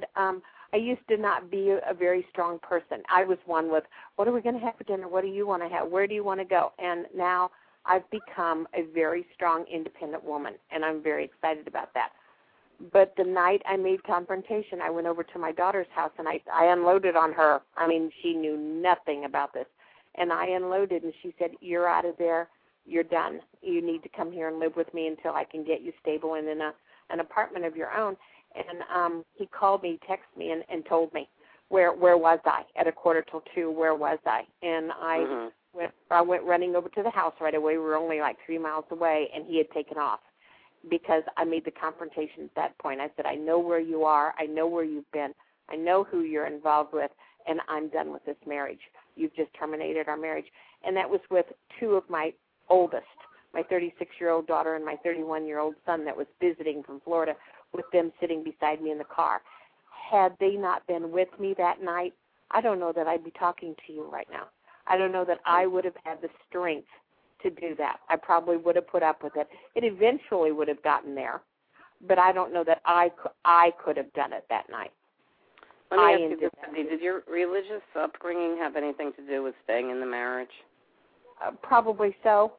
I used to not be a very strong person. I was one with, what are we going to have for dinner? What do you want to have? Where do you want to go? And now I've become a very strong, independent woman, and I'm very excited about that. But the night I made confrontation, I went over to my daughter's house, and I unloaded on her. She knew nothing about this. And I unloaded, and she said, you're out of there. You're done. You need to come here and live with me until I can get you stable and in an apartment of your own. And he called me, texted me, and told me, where was I? At 1:45, where was I? And I went running over to the house right away. We were only like 3 miles away, and he had taken off because I made the confrontation at that point. I said, I know where you are. I know where you've been. I know who you're involved with, and I'm done with this marriage. You've just terminated our marriage. And that was with two of my oldest, my 36-year-old daughter and my 31-year-old son that was visiting from Florida, with them sitting beside me in the car. Had they not been with me that night, I don't know that I'd be talking to you right now. I don't know that I would have had the strength to do that. I probably would have put up with it. It eventually would have gotten there, but I don't know that I could have done it that night. Let me ask you this, Cindy. Did your religious upbringing have anything to do with staying in the marriage? Probably so.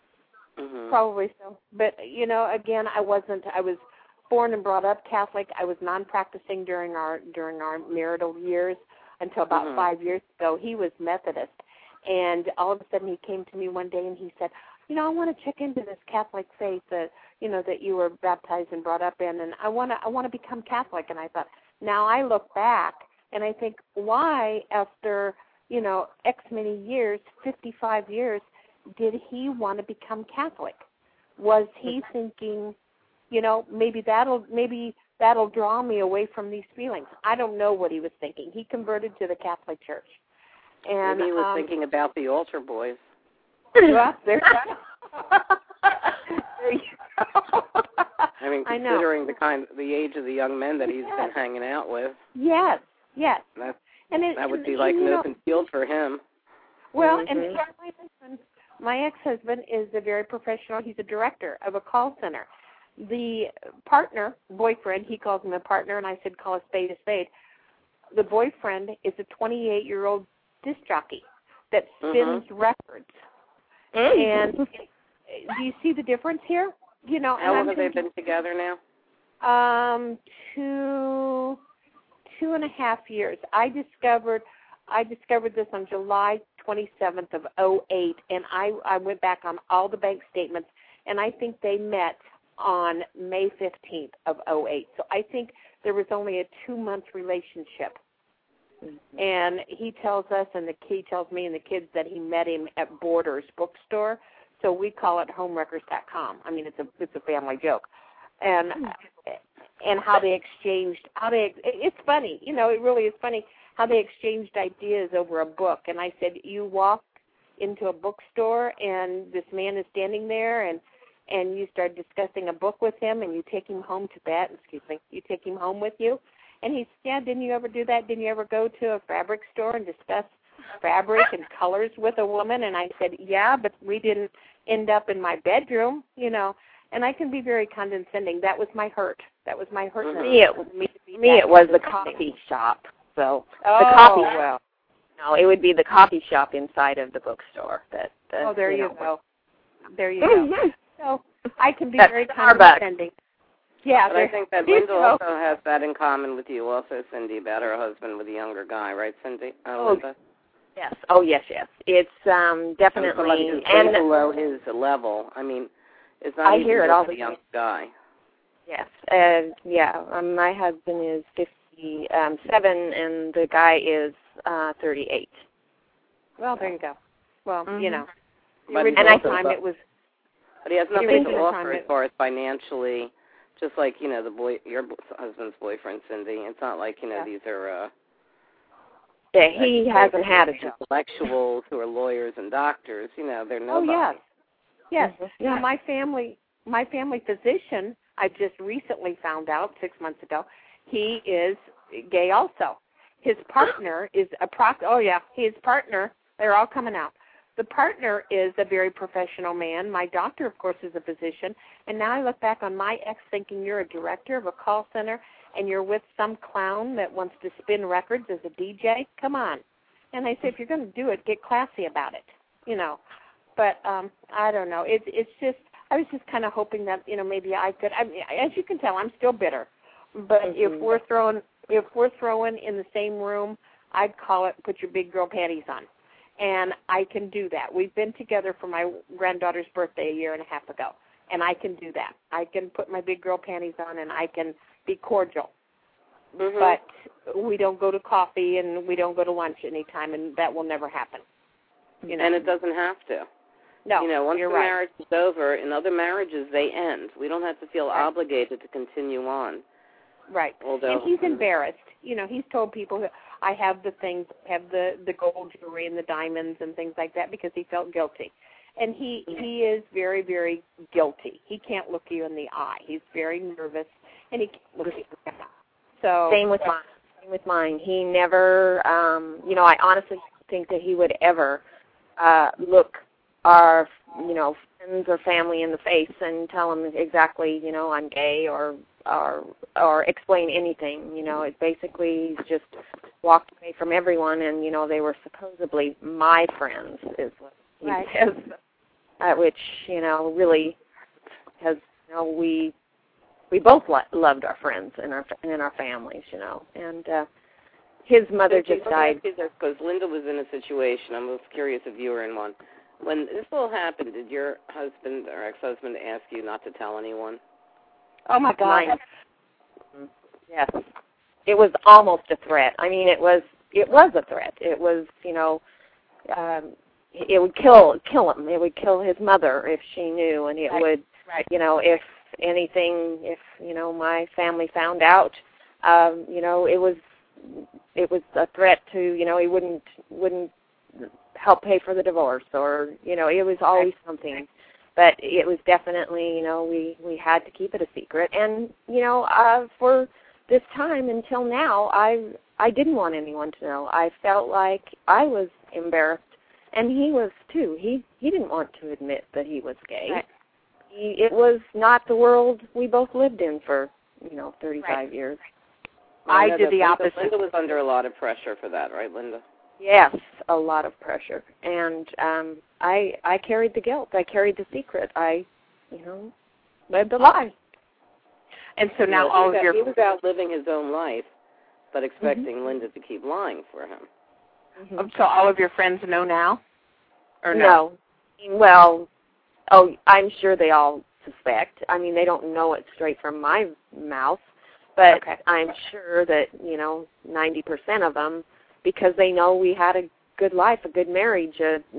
Probably so. But, again, I was born and brought up Catholic. I was non-practicing during our marital years until about 5 years ago. He was Methodist. And all of a sudden he came to me one day and he said, I want to check into this Catholic faith that, that you were baptized and brought up in, and I want to become Catholic. And I thought, now I look back and I think, why after, X many years, 55 years, did he want to become Catholic? Was he thinking, maybe that'll draw me away from these feelings? I don't know what he was thinking. He converted to the Catholic Church. And maybe he was thinking about the altar boys. Well, there you go. I mean, considering the age of the young men that he's been hanging out with. Yes. That would be like an open field for him. Well, and my ex-husband is a very professional. He's a director of a call center. The partner, boyfriend, he calls him a partner, and I said call a spade a spade. The boyfriend is a 28-year-old disc jockey that spins records. And do you see the difference here? How long have they been together now? 2.5 years. I discovered this on July 27th of 2008, and I went back on all the bank statements, and I think they met on May 15th of 2008. So I think there was only a 2-month relationship. And he tells us, and he tells me and the kids that he met him at Borders bookstore. So we call it homewreckers.com. I mean, it's a family joke. And how they exchanged, it's funny, it really is funny how they exchanged ideas over a book. And I said, you walk into a bookstore and this man is standing there and you start discussing a book with him and you take him home to bed, you take him home with you. And he said, yeah, didn't you ever do that? Didn't you ever go to a fabric store and discuss fabric and colors with a woman? And I said, yeah, but we didn't end up in my bedroom, And I can be very condescending. That was my hurt. That was my hurt. Me, it was the coffee shop. So the coffee. Well, no, it would be the coffee shop inside of the bookstore. There you go. There you go. So I can be very condescending. Yeah, but I think that Linda also has that in common with you, also, Cindy, about her husband with a younger guy, right, Cindy? Linda? Yes. Oh, yes. It's definitely and below his level. I mean, it's not even just a young guy. Yes. My husband is 57, and the guy is 38. Well, there you go. Well, But and I time it was. But he has nothing to offer as far as financially. Just like, your husband's boyfriend, Cindy. It's not like, these are... he hasn't had a job. Intellectuals who are lawyers and doctors, they're nobody. Oh, yes. Yeah. My family physician, I just recently found out 6 months ago, he is gay also. His partner is his partner, they're all coming out. The partner is a very professional man. My doctor, of course, is a physician. And now I look back on my ex thinking you're a director of a call center and you're with some clown that wants to spin records as a DJ. Come on. And I say, if you're going to do it, get classy about it, But I don't know. It's just, I was just kind of hoping that, maybe I could. I mean, as you can tell, I'm still bitter. But if we're throwing in the same room, I'd call it put your big girl panties on. And I can do that. We've been together for my granddaughter's birthday 1.5 years ago, and I can do that. I can put my big girl panties on, and I can be cordial. But we don't go to coffee, and we don't go to lunch anytime, and that will never happen. And it doesn't have to. No, once you're the marriage is over, in other marriages, they end. We don't have to feel obligated to continue on. Right. Although, and he's embarrassed. He's told people I have the things, have the gold jewelry and the diamonds and things like that because he felt guilty. And he is very, very guilty. He can't look you in the eye. He's very nervous, and he can't look you in the eye. So Same with mine. He never, I honestly think that he would ever look our, friends or family in the face and tell them exactly, I'm gay or explain anything. It basically just walked away from everyone, and they were supposedly my friends, is what he says. Which really has we both loved our friends and our families, and his mother just died. Because Linda was in a situation. I'm most curious if you were in one. When this all happened, did your husband or ex-husband ask you not to tell anyone? Oh, my God. Yes. It was almost a threat. I mean, it was a threat. It was, it would kill him. It would kill his mother if she knew, and it would, if anything, if, my family found out, it was a threat to, he wouldn't help pay for the divorce, or, it was always something. But it was definitely, we had to keep it a secret. And, for this time until now, I didn't want anyone to know. I felt like I was embarrassed, and he was too. He didn't want to admit that he was gay. Right. It was not the world we both lived in for, 35 years. I did the opposite. Linda was under a lot of pressure for that, right, Linda? Yes, a lot of pressure. And I carried the guilt. I carried the secret. I, lived a lie. And so now he was out living his own life, but expecting Linda to keep lying for him. Mm-hmm. So all of your friends know now? Or no? Well, I'm sure they all suspect. I mean, they don't know it straight from my mouth, but I'm sure that, 90% of them, because they know we had a good life, a good marriage,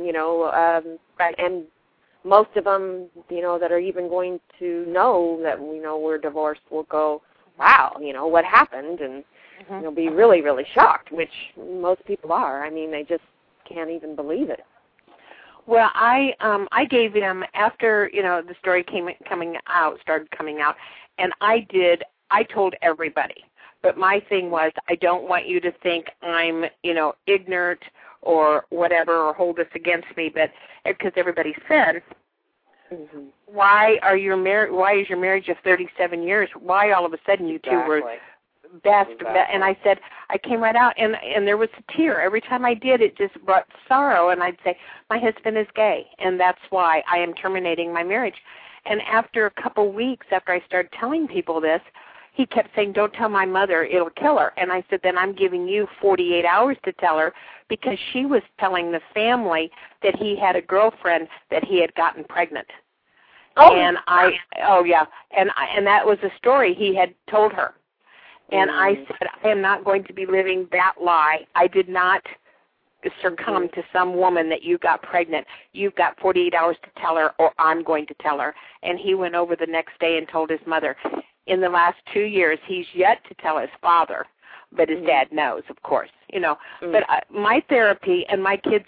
and most of them, that are even going to know that, we're divorced will go, wow, what happened, and be really, really shocked, which most people are. I mean, they just can't even believe it. Well, I gave him, after, the story started coming out, and I told everybody. But my thing was, I don't want you to think I'm, ignorant or whatever, or hold this against me, but because everybody said, why is your marriage of 37 years? Why all of a sudden you two were best? And I said, I came right out, and there was a tear. Every time I did, it just brought sorrow, and I'd say, my husband is gay, and that's why I am terminating my marriage. And after a couple weeks, after I started telling people this, he kept saying, don't tell my mother, it'll kill her. And I said, then I'm giving you 48 hours to tell her, because she was telling the family that he had a girlfriend that he had gotten pregnant. And and that was a story he had told her. And I said, I am not going to be living that lie. I did not succumb to some woman that you got pregnant. You've got 48 hours to tell her, or I'm going to tell her. And he went over the next day and told his mother. In the last 2 years, he's yet to tell his father, but his dad knows, of course, But my therapy and my kids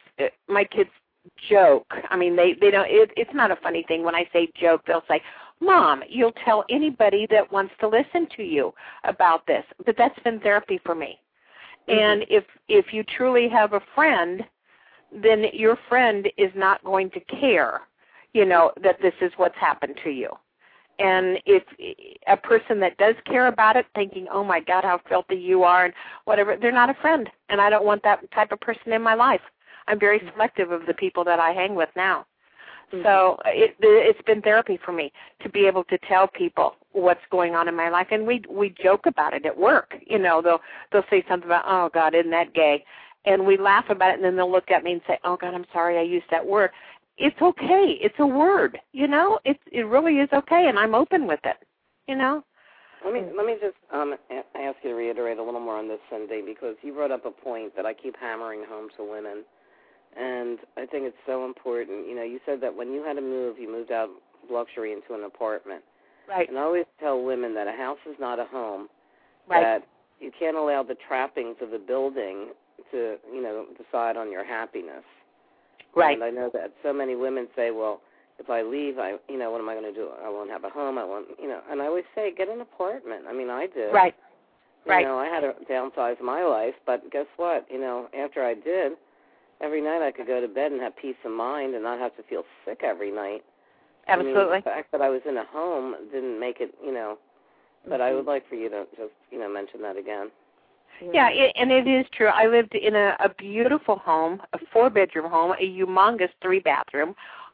joke. I mean, they don't. It's not a funny thing when I say joke. They'll say, Mom, you'll tell anybody that wants to listen to you about this. But that's been therapy for me. And if you truly have a friend, then your friend is not going to care, that this is what's happened to you. And if a person that does care about it, thinking, oh, my God, how filthy you are and whatever, they're not a friend. And I don't want that type of person in my life. I'm very selective of the people that I hang with now. So it's been therapy for me to be able to tell people what's going on in my life. And we joke about it at work. They'll say something about, oh, God, isn't that gay? And we laugh about it, and then they'll look at me and say, oh, God, I'm sorry I used that word. It's okay. It's a word, It really is okay, and I'm open with it, Let me just ask you to reiterate a little more on this, Cindy, because you brought up a point that I keep hammering home to women, and I think it's so important. You said that when you had to move, you moved out of luxury into an apartment. Right. And I always tell women that a house is not a home, right. that you can't allow the trappings of the building to, decide on your happiness. Right. And I know that so many women say, well, if I leave, what am I going to do? I won't have a home. And I always say, get an apartment. I mean, I did. Right. I had to downsize my life, but guess what? After I did, every night I could go to bed and have peace of mind and not have to feel sick every night. Absolutely. I mean, the fact that I was in a home didn't make it, but I would like for you to just, mention that again. Yeah, and it is true. I lived in a beautiful home, a 4-bedroom home, a humongous 3-bathroom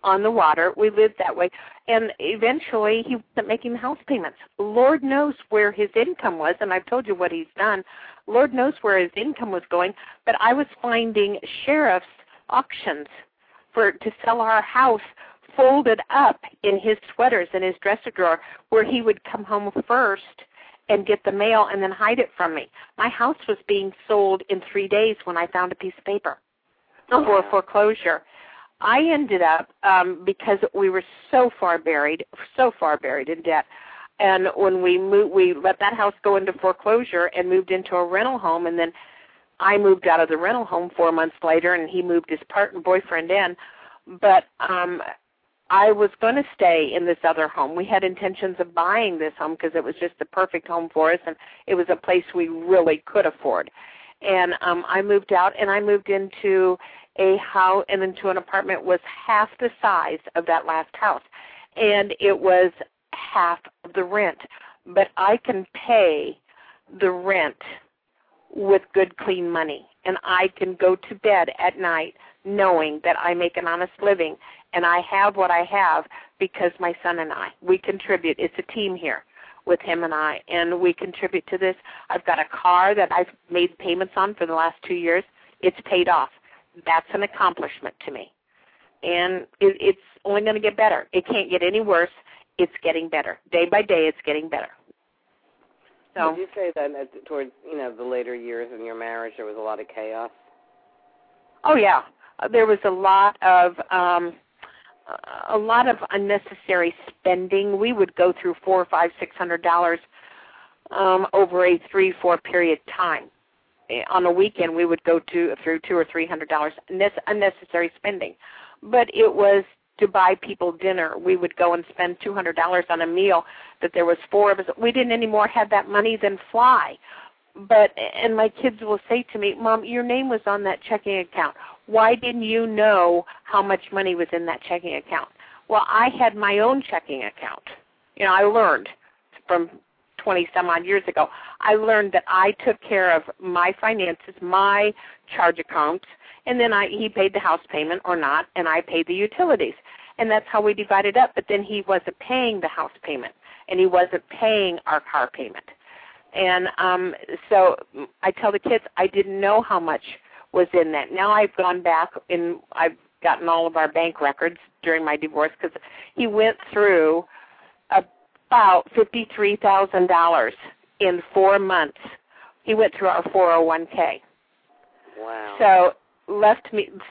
on the water. We lived that way. And eventually he wasn't making the house payments. Lord knows where his income was, and I've told you what he's done. Lord knows where his income was going, but I was finding sheriff's auctions to sell our house folded up in his sweaters in his dresser drawer, where he would come home first and get the mail and then hide it from me. My house was being sold in 3 days when I found a piece of paper for foreclosure. I ended up, because we were so far buried in debt, and when we moved, we let that house go into foreclosure and moved into a rental home, and then I moved out of the rental home 4 months later, and he moved his boyfriend in. But I was going to stay in this other home. We had intentions of buying this home because it was just the perfect home for us, and it was a place we really could afford. And I moved out, and I moved into a house and into an apartment was half the size of that last house, and it was half of the rent. But I can pay the rent with good, clean money, and I can go to bed at night knowing that I make an honest living, and I have what I have because my son and I, we contribute. It's a team here with him and I, and we contribute to this. I've got a car that I've made payments on for the last 2 years. It's paid off. That's an accomplishment to me, and it's only going to get better. It can't get any worse. It's getting better. Day by day, it's getting better. So, would you say that towards the later years in your marriage there was a lot of chaos? Oh yeah, there was a lot of unnecessary spending. We would go through $400, $500, $600 over a 3-4 period time. On a weekend, we would go through $200 or $300 unnecessary spending, but it was to buy people dinner. We would go and spend $200 on a meal that there was 4 of us. We didn't anymore have that money than fly. And my kids will say to me, Mom, your name was on that checking account. Why didn't you know how much money was in that checking account? Well, I had my own checking account. I learned from 20-some-odd years ago. I learned that I took care of my finances, my charge accounts, and then he paid the house payment or not, and I paid the utilities. And that's how we divided up. But then he wasn't paying the house payment, and he wasn't paying our car payment. And so I tell the kids I didn't know how much was in that. Now I've gone back and I've gotten all of our bank records during my divorce because he went through about $53,000 in 4 months. He went through our 401k. Wow. So left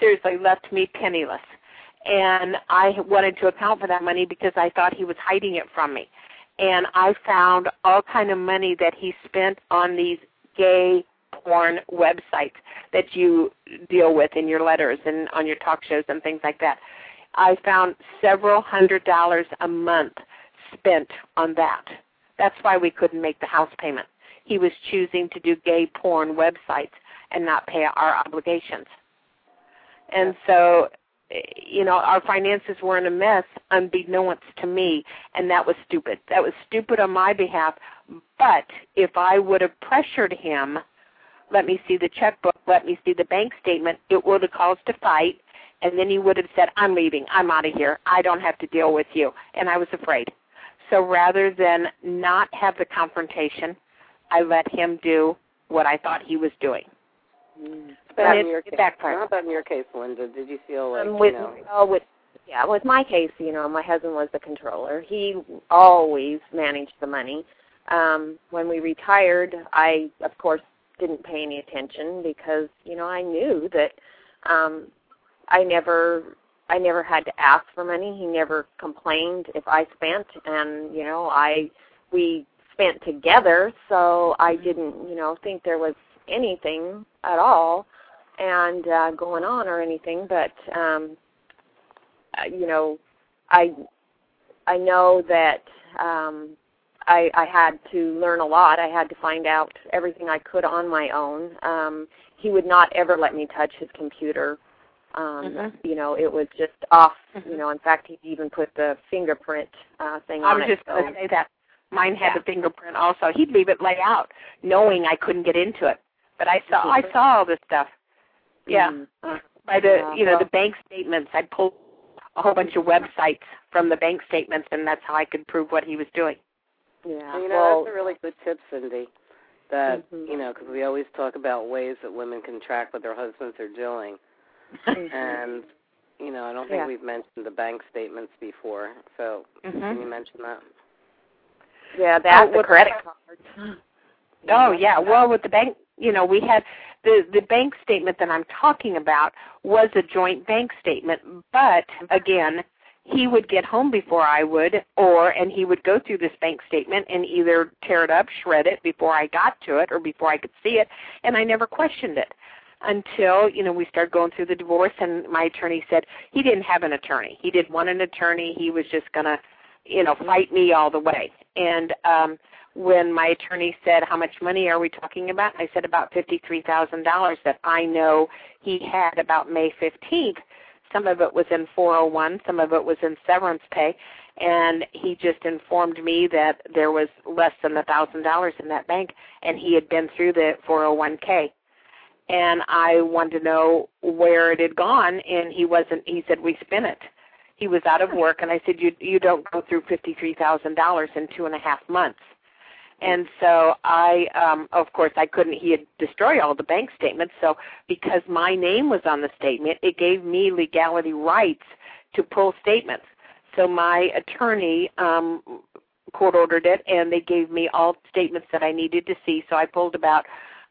me penniless. And I wanted to account for that money because I thought he was hiding it from me. And I found all kind of money that he spent on these gay porn websites that you deal with in your letters and on your talk shows and things like that. I found several $100s a month spent on that. That's why we couldn't make the house payment. He was choosing to do gay porn websites and not pay our obligations. And so, our finances were in a mess unbeknownst to me, and that was stupid. That was stupid on my behalf. But if I would have pressured him, let me see the checkbook, let me see the bank statement, it would have caused a fight, and then he would have said, I'm leaving, I'm out of here, I don't have to deal with you. And I was afraid. So rather than not have the confrontation, I let him do what I thought he was doing. But how about in your case, Linda? Did you feel like, with my case, my husband was the controller. He always managed the money. When we retired, I, of course, didn't pay any attention because, I knew that I never had to ask for money. He never complained if I spent, and, we spent together, so I didn't, think there was anything at all and going on or anything, but I know that I had to learn a lot. I had to find out everything I could on my own. He would not ever let me touch his computer. It was just off. In fact, he even put the fingerprint thing on it. I was just going to say that. Mine had the fingerprint also. He'd leave it lay out, knowing I couldn't get into it. But I saw all this stuff. Yeah. By the the bank statements, I'd pull a whole bunch of websites from the bank statements, and that's how I could prove what he was doing. Yeah. That's a really good tip, Cindy. That because we always talk about ways that women can track what their husbands are doing, and I don't think we've mentioned the bank statements before. So can you mention that? Yeah, that's the credit cards. Oh yeah. Well, with the bank, we had the bank statement that I'm talking about was a joint bank statement, but again, he would get home before I would, and he would go through this bank statement and either tear it up, shred it before I got to it or before I could see it, and I never questioned it until, we started going through the divorce, and my attorney said he didn't have an attorney. He didn't want an attorney. He was just going to, fight me all the way. And when my attorney said, how much money are we talking about? I said about $53,000 that I know he had about May 15th. Some of it was in 401, some of it was in severance pay, and he just informed me that there was less than $1,000 in that bank, and he had been through the 401k. And I wanted to know where it had gone, and he said, we spent it. He was out of work, and I said, you don't go through $53,000 in 2.5 months. And so of course, he had destroyed all the bank statements, so because my name was on the statement, it gave me legality rights to pull statements. So my attorney court-ordered it, and they gave me all statements that I needed to see, so I pulled about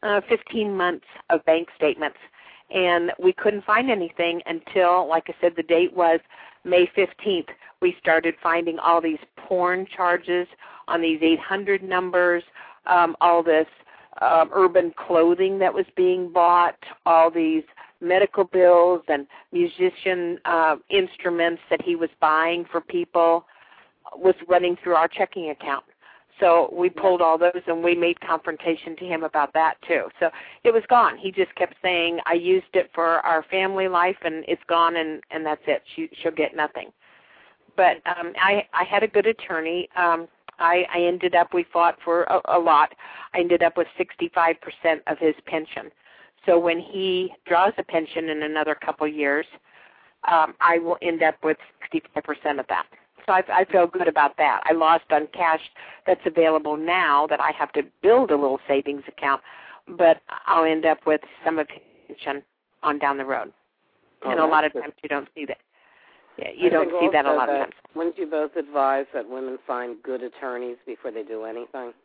15 months of bank statements, and we couldn't find anything until, like I said, the date was May 15th. We started finding all these porn charges on these 800 numbers, all this urban clothing that was being bought, all these medical bills and musician instruments that he was buying for people was running through our checking account. So we pulled all those, and we made confrontation to him about that, too. So it was gone. He just kept saying, I used it for our family life, and it's gone, and that's it. She'll get nothing. But I had a good attorney. I ended up, we fought for a lot. I ended up with 65% of his pension. So when he draws a pension in another couple years, I will end up with 65% of that. So I feel good about that. I lost on cash that's available now that I have to build a little savings account, but I'll end up with some of his pension on down the road. And a lot of times you don't see that. Yeah, you don't see that a lot of times. Wouldn't you both advise that women find good attorneys before they do anything?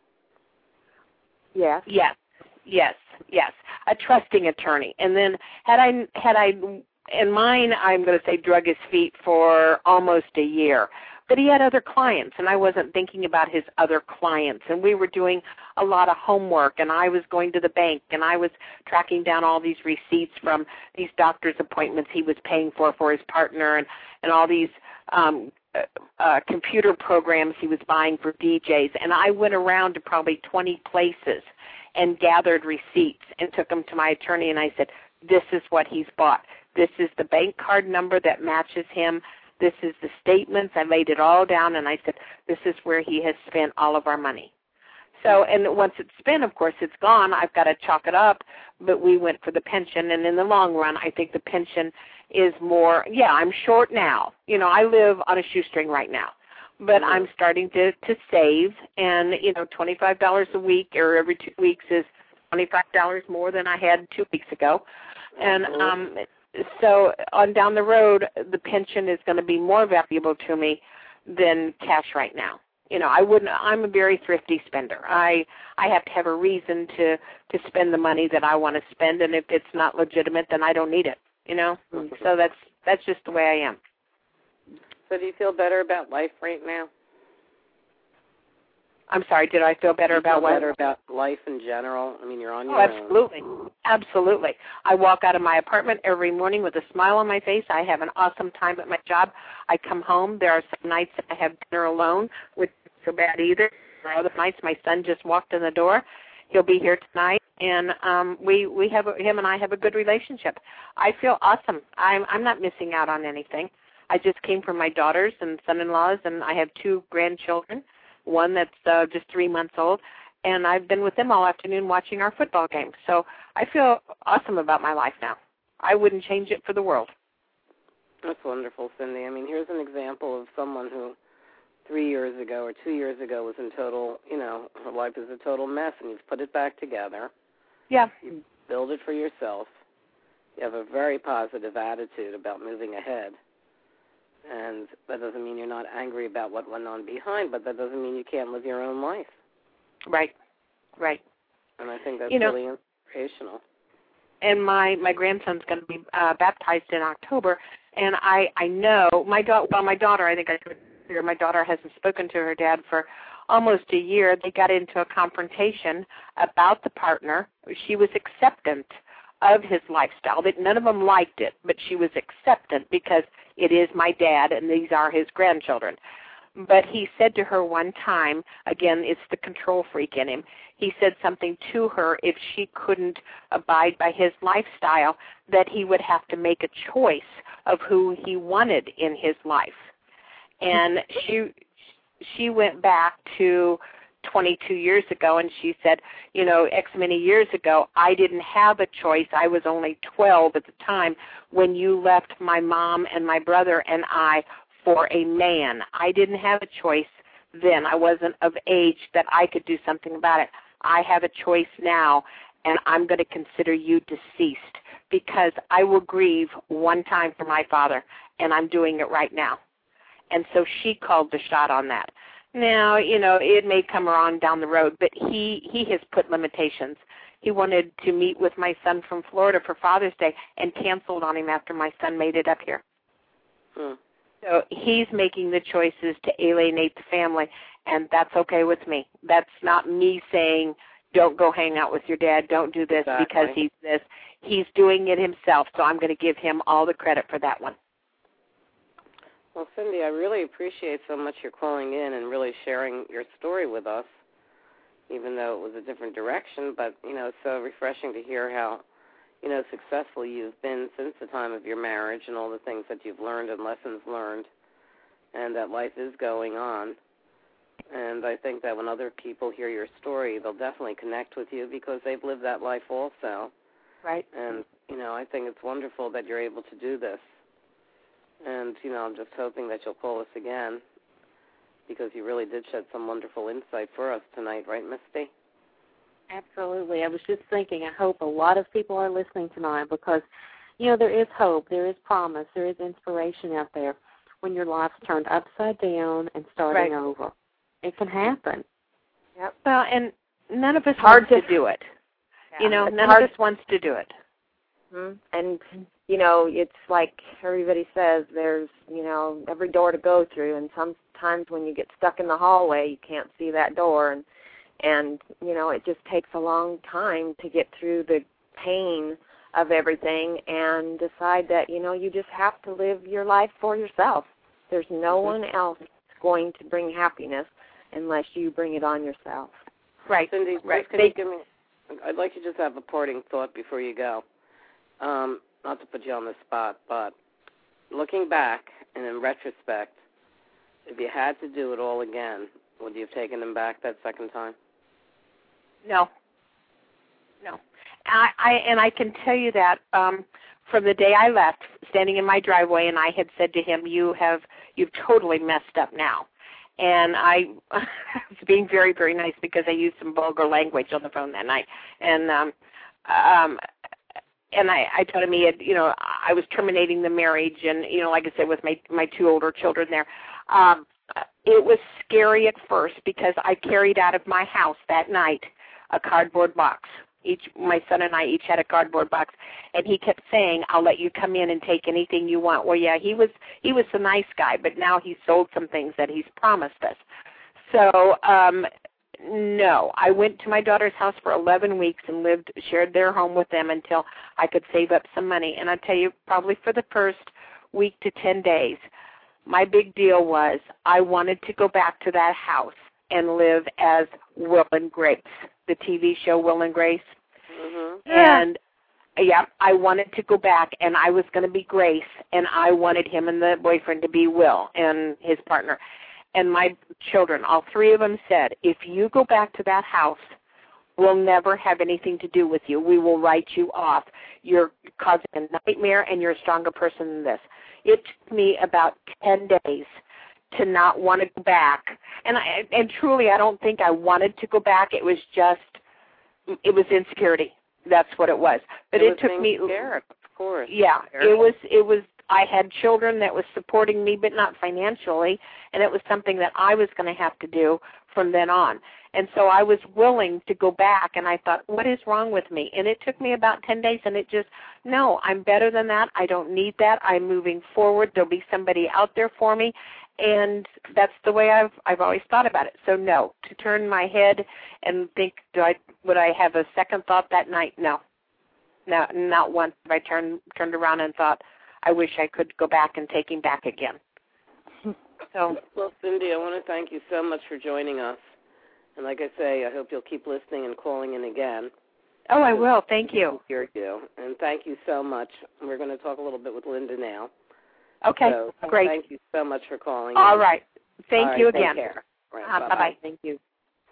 Yes. Yes. A trusting attorney. And then had I in mine, I'm going to say drug his feet for almost a year. But he had other clients, and I wasn't thinking about his other clients. And we were doing a lot of homework, and I was going to the bank, and I was tracking down all these receipts from these doctor's appointments he was paying for his partner, and all these computer programs he was buying for DJs. And I went around to probably 20 places and gathered receipts and took them to my attorney, and I said, this is what he's bought. This is the bank card number that matches him. This is the statements. I laid it all down, and I said, this is where he has spent all of our money. So, and once it's spent, of course, it's gone. I've got to chalk it up, but we went for the pension, and in the long run, I think the pension is more, I'm short now. I live on a shoestring right now, but I'm starting to save, and, $25 a week or every 2 weeks is $25 more than I had 2 weeks ago. And so on down the road, the pension is going to be more valuable to me than cash right now. I'm a very thrifty spender. I have to have a reason to spend the money that I want to spend, and if it's not legitimate, then I don't need it. So that's just the way I am. So do you feel better about life right now? I'm sorry, did I feel better about what? Better about life in general? I mean, you're on your own. Absolutely. I walk out of my apartment every morning with a smile on my face. I have an awesome time at my job. I come home. There are some nights that I have dinner alone, which isn't so bad either. There are other nights my son just walked in the door. He'll be here tonight, and him and I have a good relationship. I feel awesome. I'm not missing out on anything. I just came from my daughters and son-in-laws, and I have 2 grandchildren. One that's just 3 months old, and I've been with them all afternoon watching our football game. So I feel awesome about my life now. I wouldn't change it for the world. That's wonderful, Cindy. I mean, here's an example of someone who 3 years ago or 2 years ago was in total, her life is a total mess, and you've put it back together. Yeah. You build it for yourself. You have a very positive attitude about moving ahead. And that doesn't mean you're not angry about what went on behind, but that doesn't mean you can't live your own life. Right. And I think that's really inspirational. And my grandson's going to be baptized in October, and I know my daughter, I think I could hear, my daughter hasn't spoken to her dad for almost a year. They got into a confrontation about the partner. She was acceptant of his lifestyle. That none of them liked it, but she was acceptant because it is my dad and these are his grandchildren. But he said to her one time, again, it's the control freak in him, he said something to her, if she couldn't abide by his lifestyle, that he would have to make a choice of who he wanted in his life. And she went back to 22 years ago, and she said, X many years ago, I didn't have a choice. I was only 12 at the time when you left my mom and my brother and I for a man. I didn't have a choice then. I wasn't of age that I could do something about it. I have a choice now, and I'm going to consider you deceased because I will grieve one time for my father, and I'm doing it right now. And so she called the shot on that. Now, it may come around down the road, but he has put limitations. He wanted to meet with my son from Florida for Father's Day and canceled on him after my son made it up here. So he's making the choices to alienate the family, and that's okay with me. That's not me saying, don't go hang out with your dad, don't do this because he's this. He's doing it himself, so I'm going to give him all the credit for that one. Well, Cindy, I really appreciate so much your calling in and really sharing your story with us, even though it was a different direction. But, it's so refreshing to hear how, successful you've been since the time of your marriage and all the things that you've learned and lessons learned, and that life is going on. And I think that when other people hear your story, they'll definitely connect with you because they've lived that life also. Right. And, I think it's wonderful that you're able to do this. And, I'm just hoping that you'll call us again because you really did shed some wonderful insight for us tonight, right, Misty? Absolutely. I was just thinking, I hope a lot of people are listening tonight because, there is hope, there is promise, there is inspiration out there when your life's turned upside down and starting over. It can happen. Yep. Well, and none of us wants to do it. Yeah, none of us wants to do it. And, it's like everybody says, there's, every door to go through, and sometimes when you get stuck in the hallway, you can't see that door, and it just takes a long time to get through the pain of everything and decide that, you just have to live your life for yourself. There's no one else going to bring happiness unless you bring it on yourself. Right. Cindy, can you give me, I'd like to just have a parting thought before you go. Not to put you on the spot, but looking back and in retrospect, if you had to do it all again, would you have taken them back that second time? No. I can tell you that from the day I left, standing in my driveway, and I had said to him, you've totally messed up now. And I was being very, very nice because I used some vulgar language on the phone that night. And I told him I was terminating the marriage, and like I said, with my two older children there. It was scary at first because I carried out of my house that night a cardboard box. My son and I each had a cardboard box, and he kept saying, "I'll let you come in and take anything you want." Well, yeah, he was a nice guy, but now he's sold some things that he's promised us. So, no, I went to my daughter's house for 11 weeks and shared their home with them until I could save up some money. And I tell you, probably for the first week to 10 days, my big deal was I wanted to go back to that house and live as Will and Grace, the TV show Will and Grace. Mm-hmm. And, I wanted to go back, and I was going to be Grace, and I wanted him and the boyfriend to be Will and his partner. And my children, all three of them said, if you go back to that house, we'll never have anything to do with you. We will write you off. You're causing a nightmare, and you're a stronger person than this. It took me about 10 days to not want to go back. And truly, I don't think I wanted to go back. It was insecurity. That's what it was. But it took me. Scared, of course. Yeah, it was. I had children that was supporting me, but not financially, and it was something that I was going to have to do from then on. And so I was willing to go back, and I thought, what is wrong with me? And it took me about 10 days, and no, I'm better than that. I don't need that. I'm moving forward. There'll be somebody out there for me, and that's the way I've always thought about it. So no, to turn my head and think, would I have a second thought that night? No, not once. I turned around and thought, I wish I could go back and take him back again. So, well, Cindy, I want to thank you so much for joining us. And like I say, I hope you'll keep listening and calling in again. Oh, I will. Thank you. Hear you. And thank you so much. We're going to talk a little bit with Linda now. Okay, so, great. Thank you so much for calling. All right. Thank you again. Take care. Right, bye-bye. Thank you.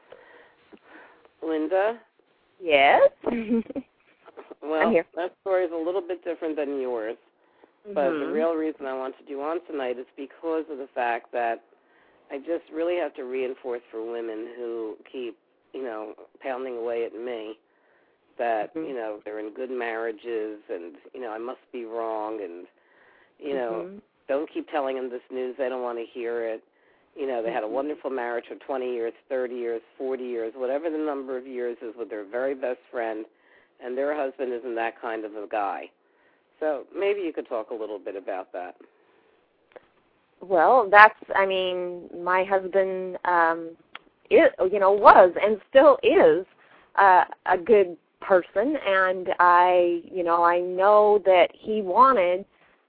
Linda? Yes? Well, I'm here. That story is a little bit different than yours. But the real reason I wanted you on tonight is because of the fact that I just really have to reinforce for women who keep, pounding away at me that, they're in good marriages and, I must be wrong and, don't keep telling them this news. They don't want to hear it. They had a wonderful marriage for 20 years, 30 years, 40 years, whatever the number of years is with their very best friend, and their husband isn't that kind of a guy. So maybe you could talk a little bit about that. Well, my husband was and still is a good person, and I know that he wanted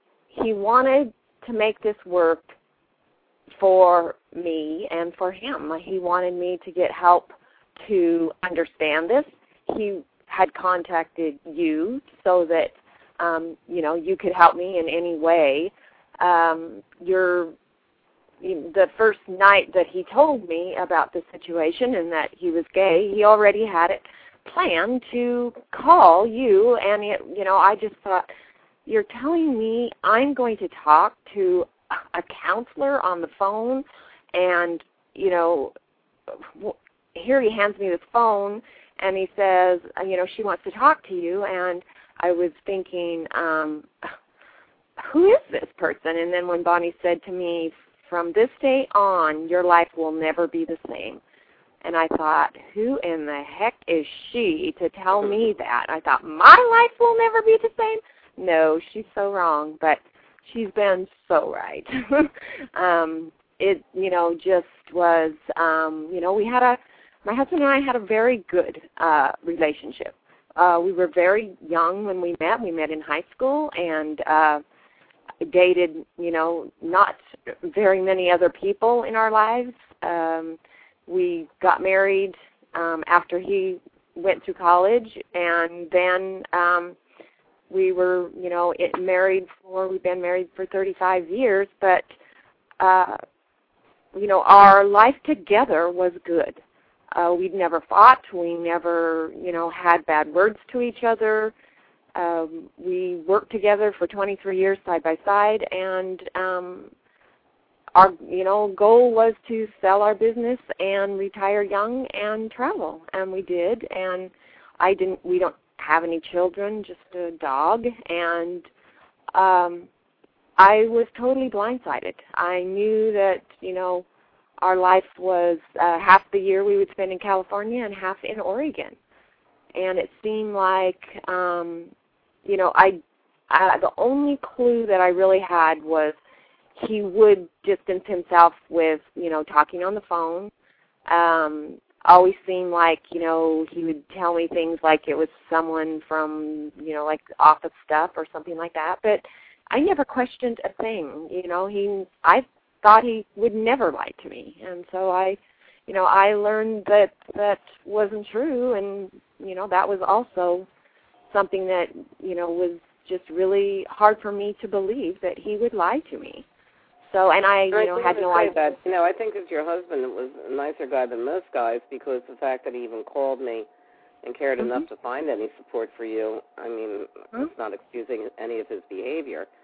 to make this work for me and for him. He wanted me to get help to understand this. He had contacted you so that you could help me in any way. The first night that he told me about the situation and that he was gay, he already had it planned to call you, and I just thought, you're telling me I'm going to talk to a counselor on the phone, and here he hands me this phone, and he says, she wants to talk to you, and I was thinking, who is this person? And then when Bonnie said to me, from this day on, your life will never be the same. And I thought, who in the heck is she to tell me that? I thought, my life will never be the same? No, she's so wrong, but she's been so right. It, just was, my husband and I had a very good relationship. We were very young when we met. We met in high school and dated, not very many other people in our lives. We got married after he went to college, and then we were, we've been married for 35 years, but, our life together was good. We'd never fought. We never, had bad words to each other. We worked together for 23 years side by side, and our, goal was to sell our business and retire young and travel, and we did. And we don't have any children, just a dog, and I was totally blindsided. I knew that, our life was half the year we would spend in California and half in Oregon. And it seemed like, the only clue that I really had was he would distance himself with, talking on the phone. Always seemed like, he would tell me things like it was someone from, like office stuff or something like that. But I never questioned a thing. I thought he would never lie to me. And so I learned that wasn't true, and, that was also something that, was just really hard for me to believe that he would lie to me. So, and I had no idea. I think that your husband was a nicer guy than most guys, because the fact that he even called me and cared enough to find any support for you, it's not excusing any of his behavior.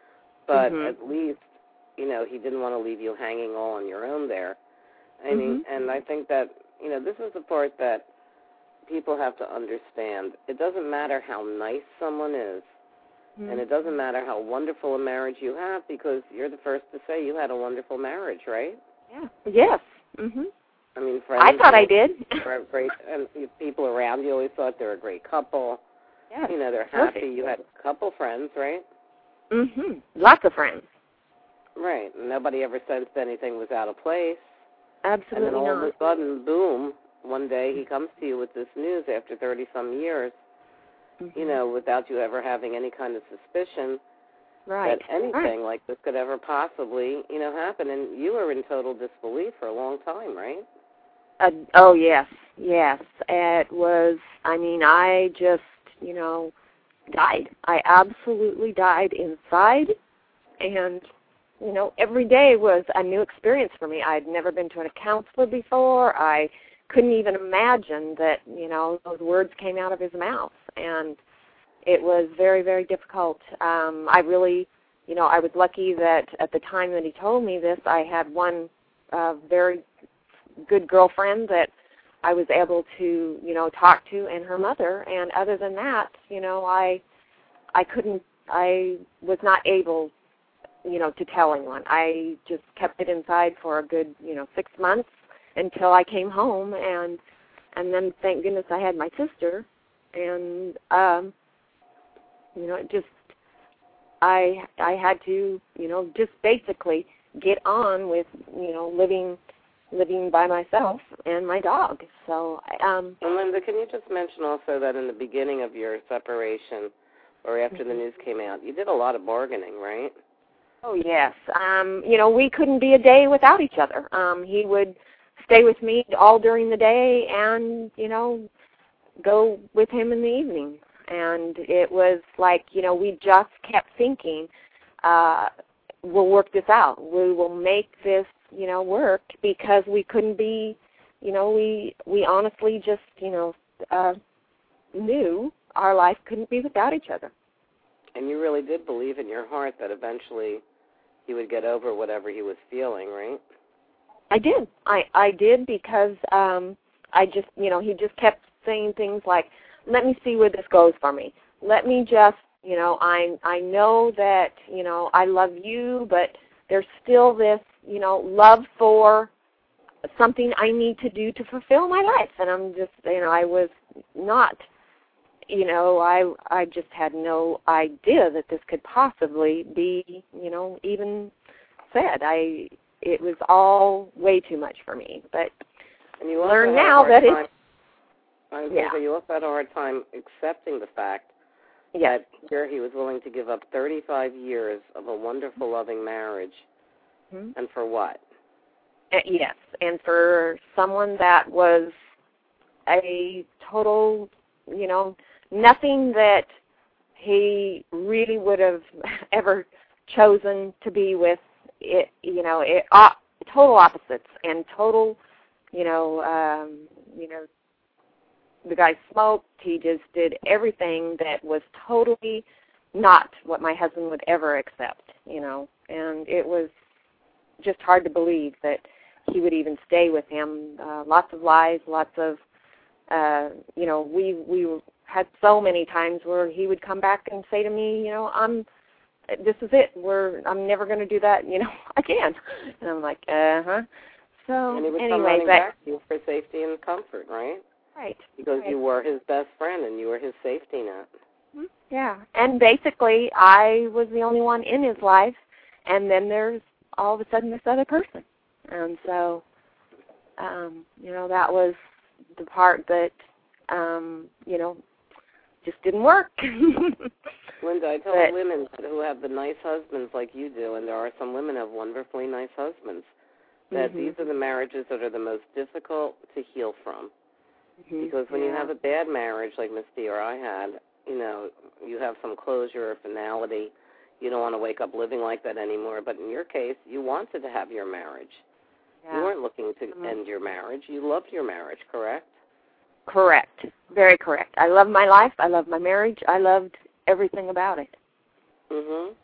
but at least, you know, he didn't want to leave you hanging all on your own there. I mean, and I think that, you know, this is the part that people have to understand. It doesn't matter how nice someone is, and it doesn't matter how wonderful a marriage you have, because you're the first to say you had a wonderful marriage, right? Yeah. Yes. I mean, friends. I thought I did. Great, and people around you always thought they were a great couple. Yes. You know, they're happy. You had a couple friends, right? Lots of friends. Right. Nobody ever sensed anything was out of place. Absolutely and then all not. of a sudden, boom, one day he comes to you with this news after 30-some years, you know, without you ever having any kind of suspicion that anything like this could ever possibly, you know, happen. And you were in total disbelief for a long time, right? Oh, yes. Yes. It was, I mean, I just, you know, died. I absolutely died inside. And, you know, every day was a new experience for me. I'd never been to a counselor before. I couldn't even imagine that, you know, those words came out of his mouth. And it was very, very difficult. I really, you know, I was lucky that at the time that he told me this, I had one very good girlfriend that I was able to, you know, talk to, and her mother. And other than that, you know, I was not able, you know, to tell anyone. I just kept it inside for a good, you know, 6 months until I came home, and then thank goodness I had my sister, and you know, it just I had to, you know, just basically get on with, you know, living by myself and my dog. So and Linda, can you just mention also that in the beginning of your separation, or after the news came out, you did a lot of bargaining, right? Oh, yes. You know, we couldn't be a day without each other. He would stay with me all during the day and, you know, go with him in the evening. And it was like, you know, we just kept thinking, we'll work this out. We will make this, you know, work, because we couldn't be, you know, we honestly just, you know, knew our life couldn't be without each other. And you really did believe in your heart that eventually he would get over whatever he was feeling, right? I did. I did, because I just, you know, he just kept saying things like, let me see where this goes for me. Let me just, you know, I know that, you know, I love you, but there's still this, you know, love for something I need to do to fulfill my life. And I'm just, you know, I was not, you know, I just had no idea that this could possibly be, you know, even said. It was all way too much for me. But and you learn now that it's, you also had a hard time accepting the fact that here he was willing to give up 35 years of a wonderful, loving marriage. And for what? Yes, and for someone that was a total, you know, nothing that he really would have ever chosen to be with. It, you know, total opposites and total, you know, the guy smoked. He just did everything that was totally not what my husband would ever accept, you know, and it was just hard to believe that he would even stay with him. Lots of lies, lots of, you know, we had so many times where he would come back and say to me, you know, this is it. I'm never going to do that, you know, again. And I'm like, So and he would anyway, come running back to you for safety and comfort, right? Right. Because you were his best friend and you were his safety net. Yeah, and basically I was the only one in his life, and then there's all of a sudden this other person. And so, you know, that was the part that, you know, just didn't work. Linda, I tell women who have the nice husbands like you do, and there are some women who have wonderfully nice husbands, that these are the marriages that are the most difficult to heal from. Because when you have a bad marriage like Misty or I had, you know, you have some closure or finality. You don't want to wake up living like that anymore. But in your case, you wanted to have your marriage. You weren't looking to end your marriage. You loved your marriage, correct? Correct. Very correct. I love my life. I love my marriage. I loved everything about it.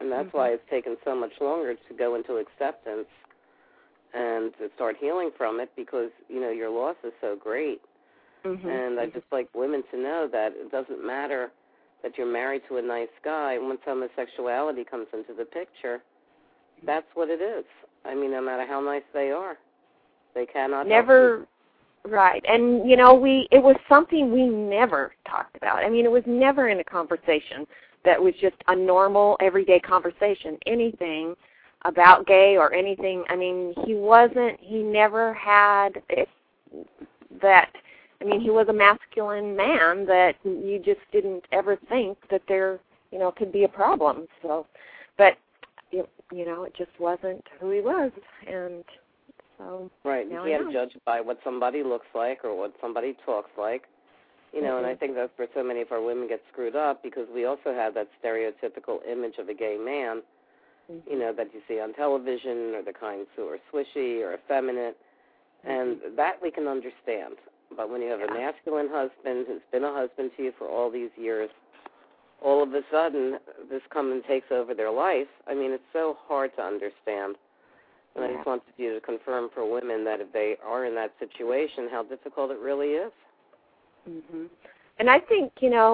And that's why it's taken so much longer to go into acceptance and to start healing from it, because, your loss is so great. And I just like women to know that it doesn't matter that you're married to a nice guy. Once homosexuality comes into the picture, that's what it is. I mean, no matter how nice they are, they cannot never. Right, and it was something we never talked about. I mean, it was never in a conversation that was just a normal, everyday conversation. Anything about gay or anything. I mean, he never had that. I mean, he was a masculine man that you just didn't ever think that there, could be a problem. So, but, it just wasn't who he was. And so. Right. You can't judge by what somebody looks like or what somebody talks like. And I think that's where so many of our women get screwed up, because we also have that stereotypical image of a gay man, that you see on television, or the kinds who are swishy or effeminate, and that we can understand. But when you have a masculine husband who's been a husband to you for all these years, all of a sudden this comes and takes over their life. I mean, it's so hard to understand. And I just wanted you to confirm for women that if they are in that situation, how difficult it really is. And I think,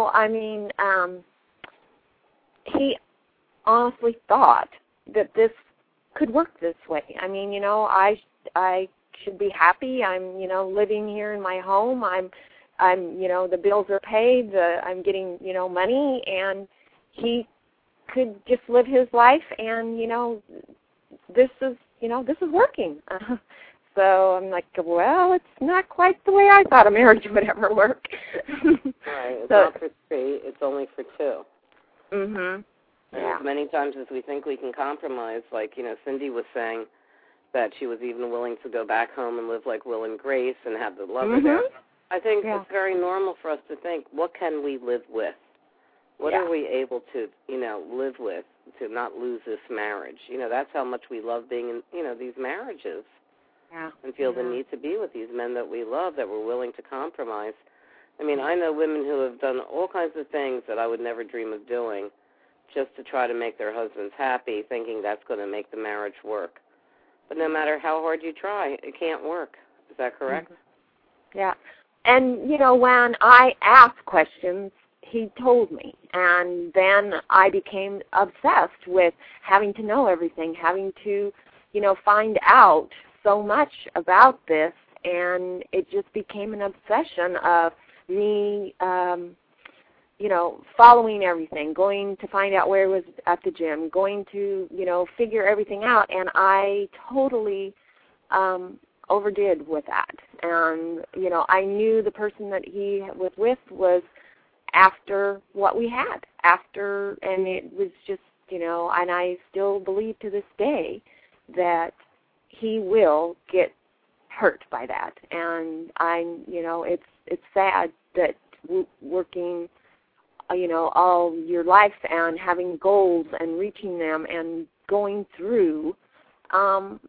he honestly thought that this could work this way. I mean, I should be happy. I'm, living here in my home. I'm, the bills are paid. I'm getting, money, and he could just live his life. And this is working. So I'm like, well, it's not quite the way I thought a marriage would ever work. Right. It's not for three. It's only for two. And as many times as we think we can compromise, like, Cindy was saying, that she was even willing to go back home and live like Will and Grace and have the lover there. I think it's very normal for us to think, what can we live with? What are we able to, live with to not lose this marriage? That's how much we love being in, these marriages and feel the need to be with these men that we love, that we're willing to compromise. I mean, I know women who have done all kinds of things that I would never dream of doing just to try to make their husbands happy, thinking that's going to make the marriage work. But no matter how hard you try, it can't work. Is that correct? Yeah. And, when I asked questions, he told me. And then I became obsessed with having to know everything, having to, find out so much about this. And it just became an obsession of me, following everything, going to find out where it was at the gym, going to, figure everything out. And I totally overdid with that. And, I knew the person that he was with was after what we had, and it was just, and I still believe to this day that he will get hurt by that. And it's sad that working all your life and having goals and reaching them and going through, and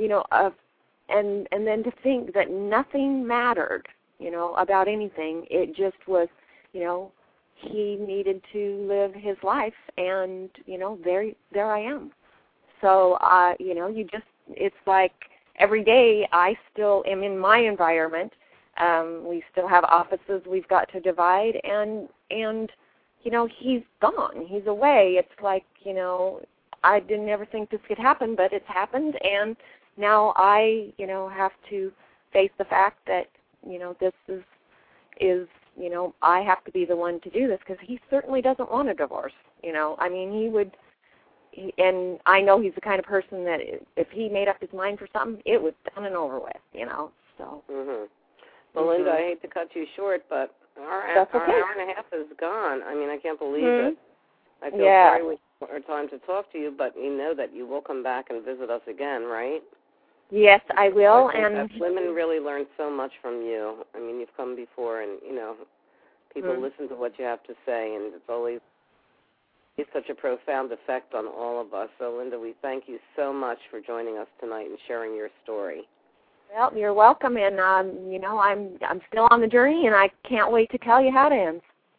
then to think that nothing mattered, about anything. It just was, he needed to live his life, and, there I am. So, it's like every day I still am in my environment. We still have offices we've got to divide, and he's gone. He's away. It's like, I didn't ever think this could happen, but it's happened, and now I, have to face the fact that, this is I have to be the one to do this, because he certainly doesn't want a divorce. I mean, he would, and I know he's the kind of person that if he made up his mind for something, it was done and over with, so. Well, Linda, I hate to cut you short, but our hour and a half is gone. I mean, I can't believe it. I feel sorry we don't have time to talk to you, but you know that you will come back and visit us again, right? Yes, I will. I think that women really learn so much from you. I mean, you've come before, and, people listen to what you have to say, and it's such a profound effect on all of us. So, Linda, we thank you so much for joining us tonight and sharing your story. Well, you're welcome, and I'm still on the journey, and I can't wait to tell you how it ends.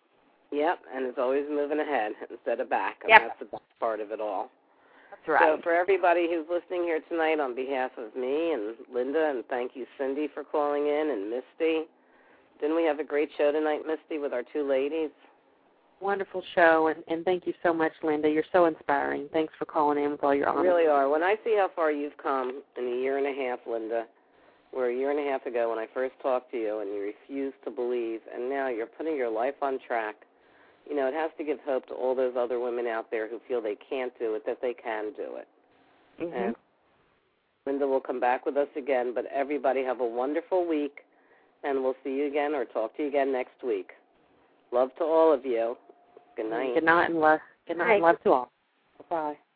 Yep, and it's always moving ahead instead of back. And Yep. That's the best part of it all. That's right. So for everybody who's listening here tonight, on behalf of me and Linda, and thank you, Cindy, for calling in, and Misty. Didn't we have a great show tonight, Misty, with our two ladies? Wonderful show, and thank you so much, Linda. You're so inspiring. Thanks for calling in with all your You honesty. really are. When I see how far you've come in a year and a half, Linda, where a year and a half ago when I first talked to you and you refused to believe, and now you're putting your life on track, you know, it has to give hope to all those other women out there who feel they can't do it, that they can do it. Mm-hmm. And Linda will come back with us again, but everybody have a wonderful week, and we'll see you again or talk to you again next week. Love to all of you. Good night. Good night and love. Good night and love to all. Bye-bye.